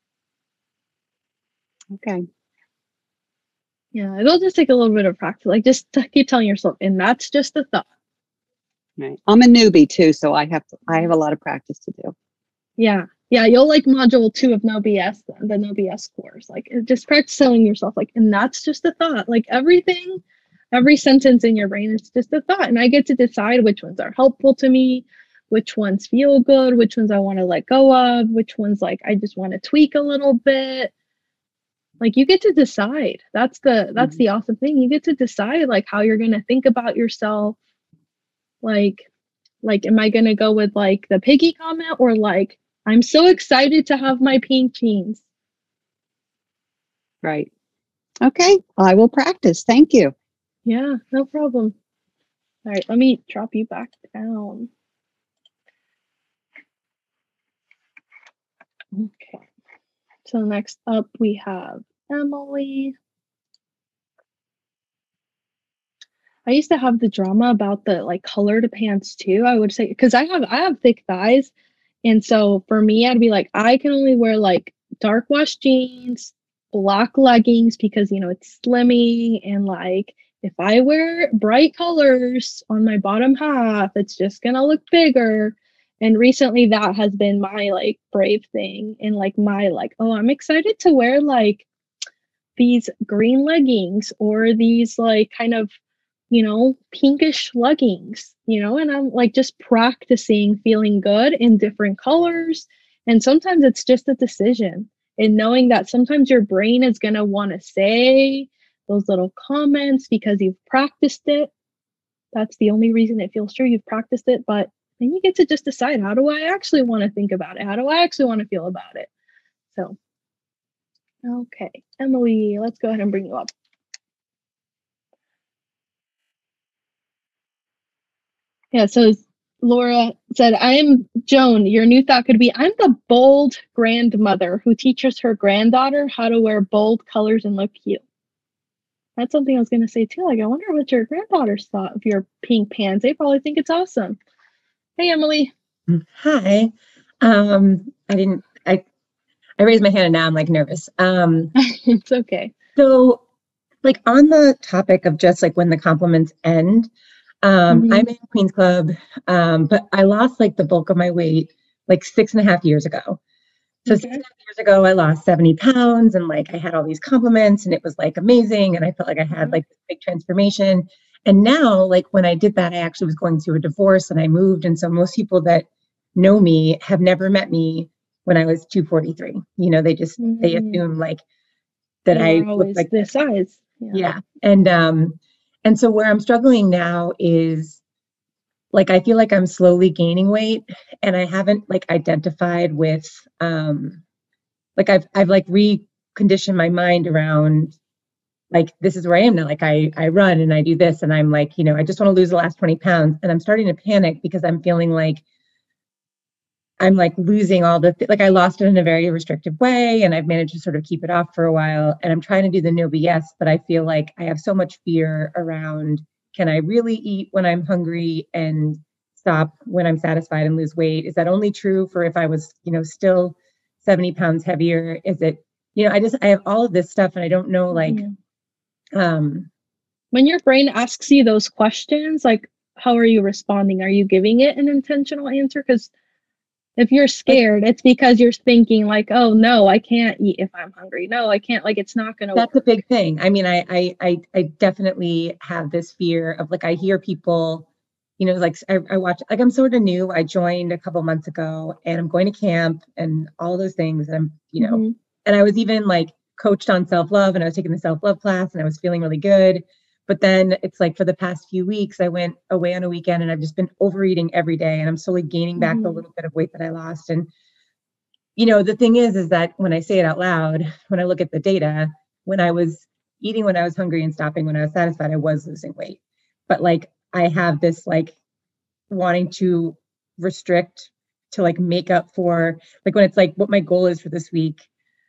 S4: Okay.
S1: Yeah, it'll just take a little bit of practice. Like just to keep telling yourself, and that's just a thought.
S4: Right. I'm a newbie too, so I have to, I have a lot of practice to do.
S1: Yeah. Yeah, you'll like module two of No B S, then, the No B S course. Like it- just practice telling yourself, like, and that's just a thought. Like everything, every sentence in your brain is just a thought. And I get to decide which ones are helpful to me, which ones feel good, which ones I want to let go of, which ones like I just want to tweak a little bit. Like you get to decide. That's the that's
S4: Mhm.
S1: the awesome thing. You get to decide like how you're gonna think about yourself. Like like am I gonna go with like the piggy comment or like I'm so excited to have my pink jeans.
S4: Right. Okay. I will practice. Thank you.
S1: Yeah, no problem. All right, let me drop you back down. Okay. So next up we have Emily. I used to have the drama about the like colored pants too. I would say because I have I have thick thighs, and so for me, I'd be like, I can only wear like dark wash jeans, black leggings because you know it's slimming, and like if I wear bright colors on my bottom half, it's just gonna look bigger. And recently, that has been my like brave thing, and like my like, oh, I'm excited to wear like these green leggings or these like kind of you know pinkish leggings, you know and I'm like just practicing feeling good in different colors. And sometimes it's just a decision, and knowing that sometimes your brain is going to want to say those little comments because you've practiced it. that's the only reason it feels true. You've practiced it, but then you get to just decide, how do I actually want to think about it? How do I actually want to feel about it? So, okay, Emily, let's go ahead and bring you up. Yeah, so Laura said, I am Joan. Your new thought could be, I'm the bold grandmother who teaches her granddaughter how to wear bold colors and look cute. That's something I was going to say too. Like, I wonder what your granddaughters thought of your pink pants. They probably think it's awesome. Hey, Emily.
S5: Hi. Um, I didn't, I, I raised my hand and now I'm like nervous. Um,
S1: It's okay.
S5: so like on the topic of just like when the compliments end, um,
S1: Mhm.
S5: I'm in Queen's Club, um, but I lost like the bulk of my weight like six and a half years ago. So
S1: Okay.
S5: six and a half years ago, I lost seventy pounds and like I had all these compliments and it was like amazing. And I felt like I had
S1: Mhm.
S5: like this big transformation. And now, like when I did that, I actually was going through a divorce and I moved. And so most people that know me have never met me when I was two forty-three. You know, they just, they
S1: Mhm.
S5: assume like that
S1: You
S5: I
S1: were
S5: look
S1: always
S5: like
S1: this
S5: this.
S1: size. Yeah.
S5: Yeah. And, um, and so where I'm struggling now is like, I feel like I'm slowly gaining weight and I haven't like identified with, um, like I've, I've like reconditioned my mind around like, this is where I am now. Like I, I run and I do this and I'm like, you know, I just want to lose the last twenty pounds and I'm starting to panic because I'm feeling like I'm like losing all the, th- like I lost it in a very restrictive way and I've managed to sort of keep it off for a while. And I'm trying to do the no B S, but I feel like I have so much fear around, can I really eat when I'm hungry and stop when I'm satisfied and lose weight? Is that only true for if I was, you know, still seventy pounds heavier? Is it, you know, I just, I have all of this stuff and I don't know, like,
S1: Mhm.
S5: um,
S1: When your brain asks you those questions, like, how are you responding? Are you giving it an intentional answer? Because if you're
S5: like
S1: scared, it's because you're thinking like, oh no, I can't eat if I'm hungry. No, I can't, like it's not gonna
S5: that's a
S1: work.
S5: big thing. I mean, I, I, I, I definitely have this fear of like, I hear people, you know, like I, I watch, like I'm sort of new. I joined a couple months ago and I'm going to camp and all those things. And I'm, you know,
S1: Mhm.
S5: and I was even like coached on self-love and I was taking the self-love class and I was feeling really good. But then it's like for the past few weeks, I went away on a weekend and I've just been overeating every day and I'm slowly gaining back the
S1: Mhm.
S5: little bit of weight that I lost. And you know, the thing is, is that when I say it out loud, when I look at the data, when I was eating when I was hungry and stopping when I was satisfied, I was losing weight. But like I have this like wanting to restrict to like make up for like when it's like what my goal is for this week.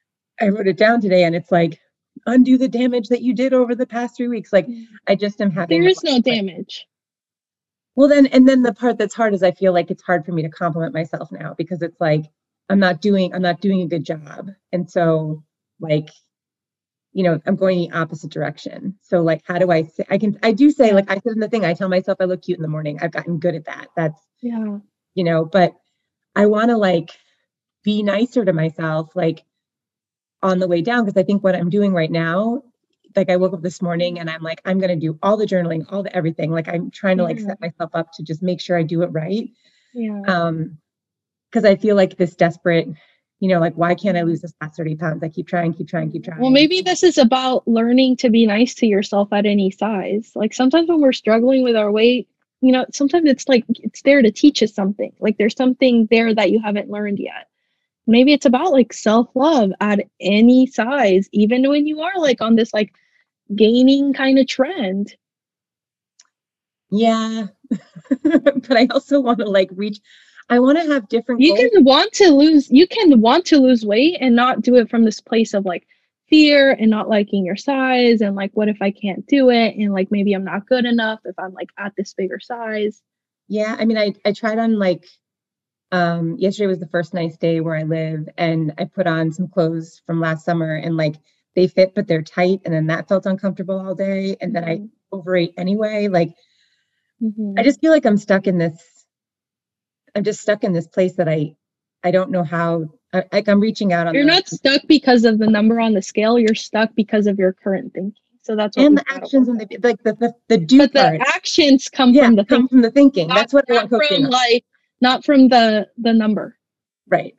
S5: I wrote it down today and it's like undo the damage that you did over the past three weeks. Like I just am having
S1: There
S5: a
S1: is no
S5: like,
S1: damage.
S5: well, then, and then the part that's hard is I feel like it's hard for me to compliment myself now because it's like I'm not doing I'm not doing a good job, and so like you know I'm going the opposite direction. So like, how do I say? I can I do say
S1: Yeah.
S5: like I said in the thing I tell myself I look cute in the morning. I've gotten good at that. That's
S1: Yeah.
S5: you know, but I want to like be nicer to myself like on the way down because I think what I'm doing right now. Like I woke up this morning and I'm like, I'm going to do all the journaling, all the everything. Like I'm trying to like
S1: Yeah.
S5: set myself up to just make sure I do it right.
S1: Yeah.
S5: Um, because I feel like this desperate, you know, like why can't I lose this last thirty pounds? I keep trying, keep trying, keep
S1: Well,
S5: trying.
S1: maybe this is about learning to be nice to yourself at any size. Like sometimes when we're struggling with our weight, you know, sometimes it's like it's there to teach us something. Like there's something there that you haven't learned yet. Maybe it's about like self-love at any size, even when you are like on this like gaining kind of trend.
S5: Yeah. But I also want to like reach, I want to have different
S1: You
S5: goals.
S1: can want to lose you can want to lose weight and not do it from this place of like fear and not liking your size and like what if I can't do it and like maybe I'm not good enough if I'm like at this bigger size.
S5: Yeah. I mean, I, I tried on like, um, yesterday was the first nice day where I live and I put on some clothes from last summer and like they fit, but they're tight. And then that felt uncomfortable all day. And then I
S1: Mhm.
S5: overate anyway. Like, I
S1: Mhm.
S5: just feel like I'm stuck in this I'm just stuck in this place that I I don't know how I, like I'm reaching out on
S1: You're
S5: the
S1: not stuck because of the number on the scale, you're stuck because of your current thinking. So that's what
S5: and the
S1: we've got to
S5: actions
S1: work
S5: and
S1: on.
S5: the like the the, the do
S1: But the
S5: part.
S1: actions come
S5: Yeah,
S1: from the
S5: come
S1: thinking,
S5: from the thinking.
S1: not
S5: That's what I
S1: not
S5: want coaching
S1: from
S5: on.
S1: like not from the the number.
S5: Right.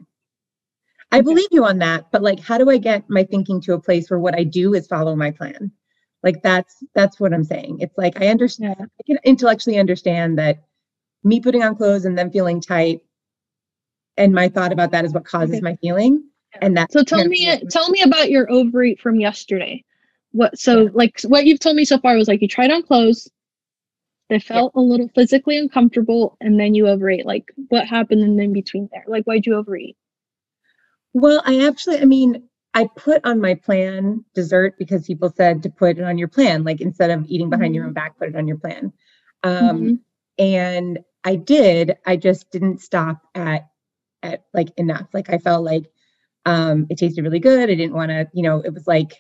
S5: I
S1: Okay.
S5: believe you on that, but like how do I get my thinking to a place where what I do is follow my plan? Like that's that's what I'm saying. It's like I understand,
S1: Yeah.
S5: I can intellectually understand that me putting on clothes and then feeling tight, and my thought about that is what causes
S1: Okay.
S5: my feeling. And that
S1: So tell me, tell me about your overeat from yesterday. What? So
S5: Yeah.
S1: like what you've told me so far was like you tried on clothes, they felt a little physically uncomfortable, and then you overate. Like what happened in, in between there? Like why'd you overeat?
S5: Well, I actually, I mean, I put on my plan dessert because people said to put it on your plan, like instead of eating behind your own back, put it on your plan. Um,
S1: Mhm.
S5: and I did. I just didn't stop at at like enough. Like I felt like um, it tasted really good. I didn't want to, you know, it was like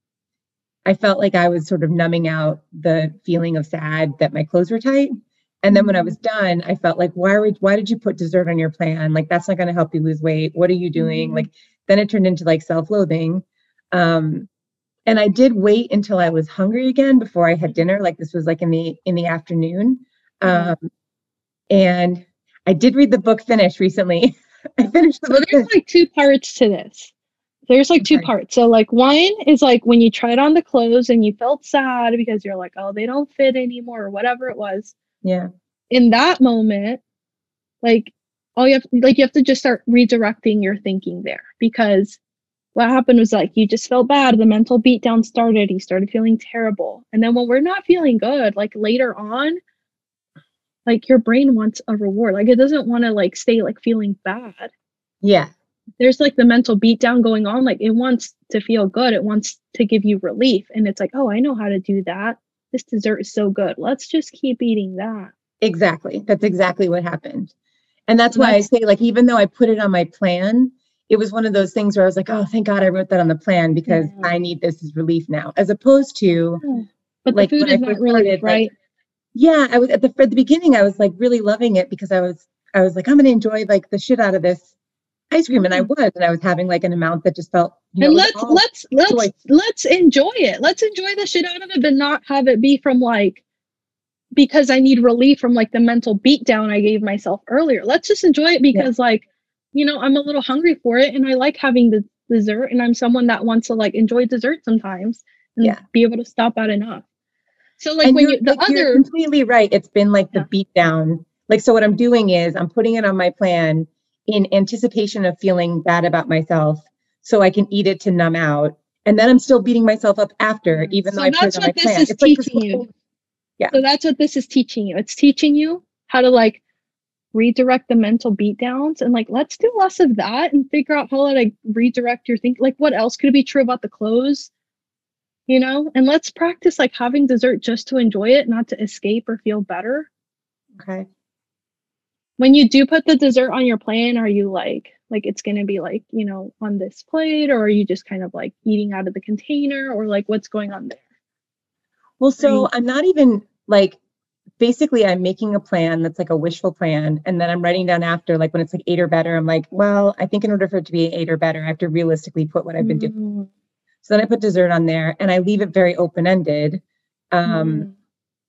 S5: I felt like I was sort of numbing out the feeling of sad that my clothes were tight. And then when I was done, I felt like, why are, why did you put dessert on your plan? Like, that's not going to help you lose weight. What are you doing?
S1: Mhm.
S5: Like, then it turned into like self-loathing. Um, and I did wait until I was hungry again before I had dinner. Like this was like in the, in the afternoon.
S1: Yeah.
S5: Um, and I did read the book Finish recently. I finished the
S1: So
S5: book.
S1: there's
S5: Finish.
S1: like two parts to this. There's like two
S5: Okay.
S1: parts. So like one is like when you tried on the clothes and you felt sad because you're like, oh, they don't fit anymore or whatever it was.
S5: Yeah.
S1: In that moment, like all you have like you have to just start redirecting your thinking there, because what happened was like you just felt bad, the mental beatdown started, you started feeling terrible. And then when we're not feeling good, like later on, like your brain wants a reward. Like it doesn't want to like stay like feeling bad.
S5: Yeah.
S1: There's like the mental beatdown going on, like it wants to feel good, it wants to give you relief, and it's like, oh, I know how to do that, this dessert is so good, let's just keep eating that.
S5: Exactly. That's exactly what happened. And that's
S1: So
S5: why I
S1: that's
S5: say, like, even though I put it on my plan, it was one of those things where I was like, oh, thank God I wrote that on the plan because
S1: Yeah.
S5: I need this as relief now, as opposed to
S1: Yeah. But the
S5: like
S1: food
S5: when I
S1: is not
S5: first
S1: relief,
S5: started, like,
S1: right?
S5: yeah, I was at the, at the beginning, I was like really loving it because I was, I was like, I'm going to enjoy like the shit out of this ice cream. And I
S1: Yeah.
S5: was, and I was having like an amount that just felt, you know,
S1: And
S5: it was
S1: let's
S5: all
S1: let's let's
S5: joy.
S1: let's enjoy it. Let's enjoy the shit out of it, but not have it be from like because I need relief from like the mental beatdown I gave myself earlier. Let's just enjoy it
S5: Yeah.
S1: because like, you know, I'm a little hungry for it and I like having the dessert, and I'm someone that wants to like enjoy dessert sometimes and
S5: Yeah.
S1: be able to stop at enough. So like
S5: And
S1: when
S5: you're
S1: you the
S5: like, you're
S1: other
S5: completely right. It's been like the
S1: Yeah.
S5: beat down. Like, so what I'm doing is I'm putting it on my plan in anticipation of feeling bad about myself so I can eat it to numb out. And then I'm still beating myself up after, even though
S1: so
S5: I put it
S1: that's
S5: on my
S1: what this
S5: plan.
S1: is
S5: It's like this
S1: teaching
S5: whole,
S1: you.
S5: yeah.
S1: So that's what this is teaching you. It's teaching you how to like redirect the mental beatdowns, and like let's do less of that and figure out how to like redirect your think, like what else could be true about the clothes, you know, and let's practice like having dessert just to enjoy it, not to escape or feel better.
S5: Okay.
S1: When you do put the dessert on your plan, are you like like it's going to be like, you know, on this plate, or are you just kind of like eating out of the container, or like what's going on there?
S5: Well,
S1: Are
S5: so
S1: you-
S5: I'm not even like, basically I'm making a plan that's like a wishful plan. And then I'm writing down after, like when it's like eight or better, I'm like, well, I think in order for it to be eight or better, I have to realistically put what I've been doing.
S1: Mm,
S5: So then I put dessert on there and I leave it very open-ended. Um,
S1: mm.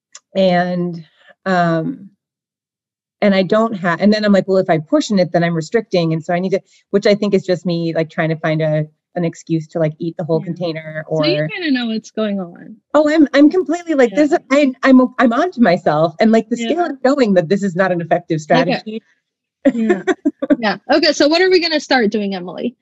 S5: and um, and I don't have, and then I'm like, well, if I portion it, then I'm restricting. And so I need to, which I think is just me like trying to find a an excuse to like eat the whole
S1: Yeah.
S5: container
S1: So you
S5: or,
S1: kind of know what's going on.
S5: oh, I'm I'm completely like, there's,
S1: Yeah.
S5: a, I, I'm, I'm onto myself. And like the
S1: Yeah.
S5: scale is showing that this is not an effective strategy.
S1: Yeah. Yeah. Okay. So what are we going to start doing, Emily?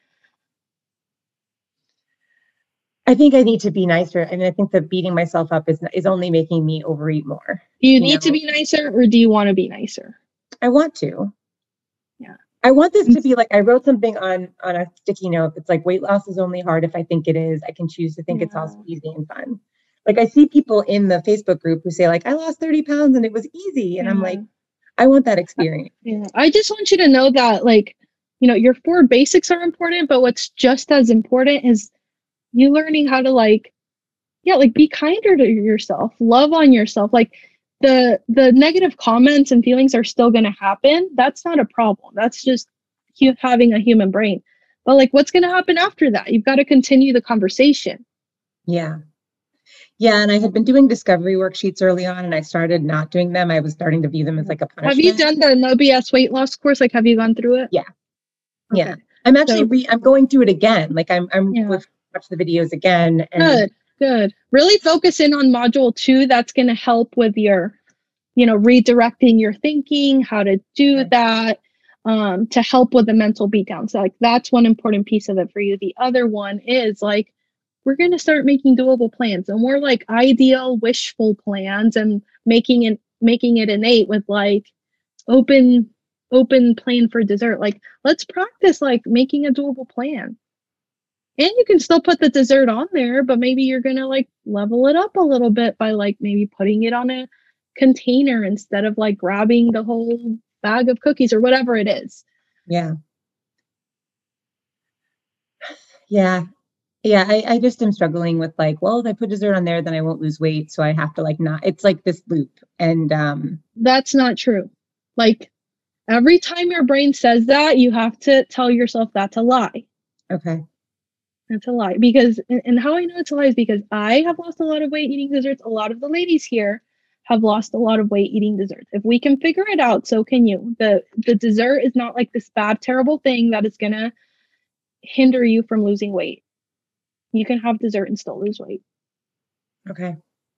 S5: I think I need to be nicer. I mean, I think that beating myself up is is only making me overeat more.
S1: Do you,
S5: You
S1: need to
S5: know?
S1: be nicer, or do you want to be nicer?
S5: I want to.
S1: Yeah.
S5: I want this to be like, I wrote something on on a sticky note that's like, weight loss is only hard if I think it is. I can choose to think it's also
S1: Yeah.
S5: easy and fun. Like I see people in the Facebook group who say like, I lost thirty pounds and it was easy. And I'm like, I want that experience.
S1: Yeah. I just want you to know that like, you know, your four basics are important, but what's just as important is you learning how to like, yeah, like be kinder to yourself, love on yourself. Like the the negative comments and feelings are still going to happen. That's not a problem. That's just you having a human brain. But like what's going to happen after that? You've got to continue the conversation.
S5: Yeah. Yeah. And I had been doing discovery worksheets early on and I started not doing them. I was starting to view them as like a punishment.
S1: Have you done the No B S weight loss course? Like, have you gone through it?
S5: Yeah.
S1: Okay.
S5: Yeah. I'm actually,
S1: So-
S5: re- I'm going through it again. Like I'm, I'm
S1: Yeah.
S5: with watch the videos again. And
S1: Good. Good. Really focus in on module two. That's going to help with your, you know, redirecting your thinking, how to do
S5: Okay.
S1: that, um, to help with the mental beatdown. So like that's one important piece of it for you. The other one is like, we're going to start making doable plans and more like ideal wishful plans and making it, making it innate with like open, open plan for dessert. Like let's practice like making a doable plan. And you can still put the dessert on there, but maybe you're going to like level it up a little bit by like maybe putting it on a container instead of like grabbing the whole bag of cookies or whatever it is.
S5: Yeah. Yeah. Yeah. I, I just am struggling with like, well, if I put dessert on there, then I won't lose weight. So I have to like not, it's like this loop. And um
S1: That's not true. Like every time your brain says that, you have to tell yourself that's a lie.
S5: okay.
S1: That's a lie. Because, and, and how I know it's a lie is because I have lost a lot of weight eating desserts. A lot of the ladies here have lost a lot of weight eating desserts. If we can figure it out, so can you. The the dessert is not like this bad, terrible thing that is gonna hinder you from losing weight. You can have dessert and still lose weight.
S5: Okay.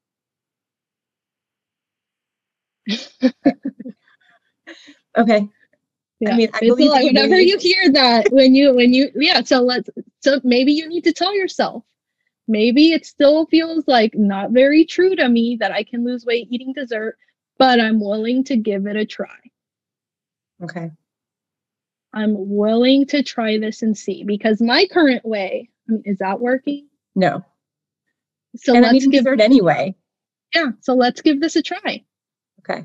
S5: Okay.
S1: Yeah.
S5: I mean, I
S1: It's a
S5: believe
S1: lie.
S5: you
S1: Whenever
S5: believe.
S1: you hear that, when you when you yeah, so let's so maybe you need to tell yourself. Maybe it still feels like not very true to me that I can lose weight eating dessert, but I'm willing to give it a try.
S5: Okay.
S1: I'm willing to try this and see because my current way, I mean, is that working?
S5: No.
S1: So
S5: And I'm
S1: let's
S5: eating
S1: give
S5: dessert anyway.
S1: yeah, so let's give this a try.
S5: Okay.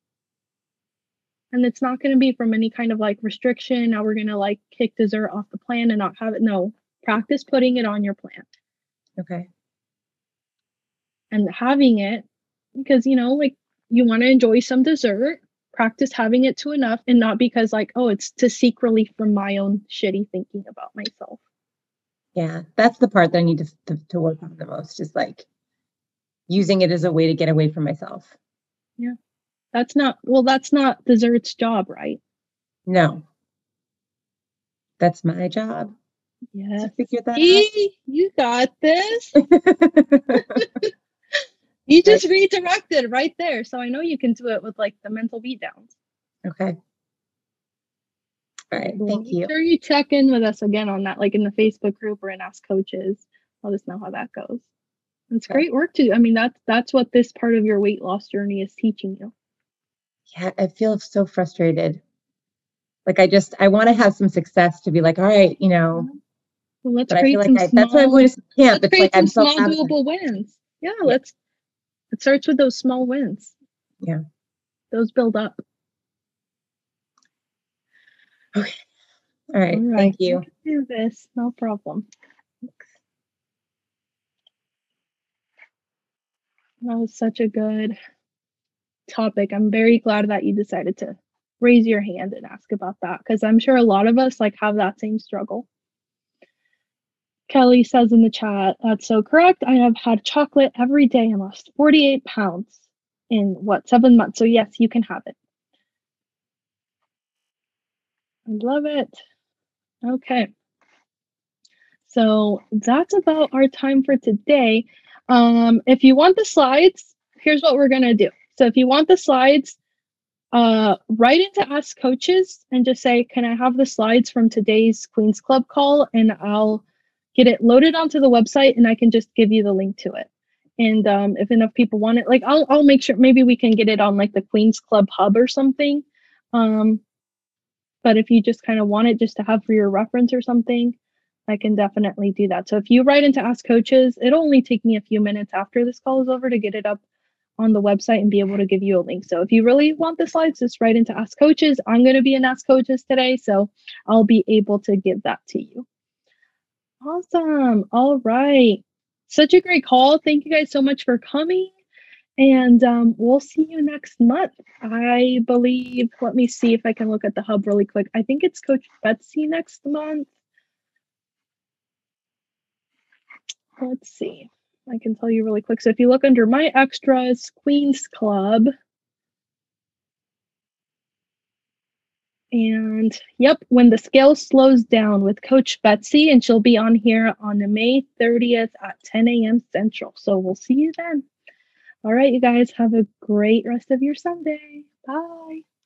S1: And it's not going to be from any kind of like restriction. Now we're going to like kick dessert off the plan and not have it. No, practice putting it on your plan
S5: Okay.
S1: and having it because, you know, like you want to enjoy some dessert, practice having it to enough and not because like, oh, it's to seek relief from my own shitty thinking about myself.
S5: Yeah. That's the part that I need to, to, to work on the most is like using it as a way to get away from myself.
S1: Yeah. That's not, well, that's not dessert's job, right?
S5: No. That's my job
S1: Yes.
S5: to figure that
S1: See, you got this.
S5: out.
S1: You just redirected right there. So I know you can do it with like the mental beatdowns.
S5: Okay. All right. Thank
S1: Make
S5: you.
S1: sure you check in with us again on that, like in the Facebook group or in Ask Coaches. Let us know how that goes. It's
S5: Okay.
S1: great work too. I mean, that's that's what this part of your weight loss journey is teaching you.
S5: Yeah. I feel so frustrated. Like I just, I want to have some success to be like, all right, you know,
S1: Well, let's
S5: but I feel
S1: create
S5: like
S1: some
S5: I, that's why I'm
S1: small
S5: going to camp.
S1: let's
S5: It's
S1: create
S5: like
S1: some
S5: I'm
S1: small
S5: self-sabotaging.
S1: doable wins. Yeah,
S5: Yeah.
S1: let's it starts with those small wins.
S5: Yeah.
S1: Those build up.
S5: Okay. All right.
S1: All right.
S5: Thank you.
S1: We can do this. No problem. That was such a good topic. I'm very glad that you decided to raise your hand and ask about that because I'm sure a lot of us like have that same struggle. Kelly says in the chat, that's so correct. I have had chocolate every day and lost forty-eight pounds in what, seven months. So yes, you can have it. I love it. Okay. So that's about our time for today. Um, if you want the slides, here's what we're gonna do. So if you want the slides, uh, write into Ask Coaches and just say, can I have the slides from today's Queen's Club call? And I'll get it loaded onto the website and I can just give you the link to it. And um, if enough people want it, like I'll, I'll make sure maybe we can get it on like the Queen's Club hub or something. Um, but if you just kind of want it just to have for your reference or something, I can definitely do that. So if you write into Ask Coaches, it'll only take me a few minutes after this call is over to get it up on the website and be able to give you a link. So if you really want the slides, just write into Ask Coaches. I'm going to be in Ask Coaches today, so I'll be able to give that to you. Awesome. All right. Such a great call. Thank you guys so much for coming. And um, we'll see you next month. I believe, let me see if I can look at the hub really quick. I think it's Coach Betsy next month. Let's see. I can tell you really quick. So if you look under my extras, Queen's Club, And yep, when the scale slows down with Coach Betsy, and she'll be on here on May thirtieth at ten a.m. Central. So we'll see you then. All right, you guys have a great rest of your Sunday. Bye.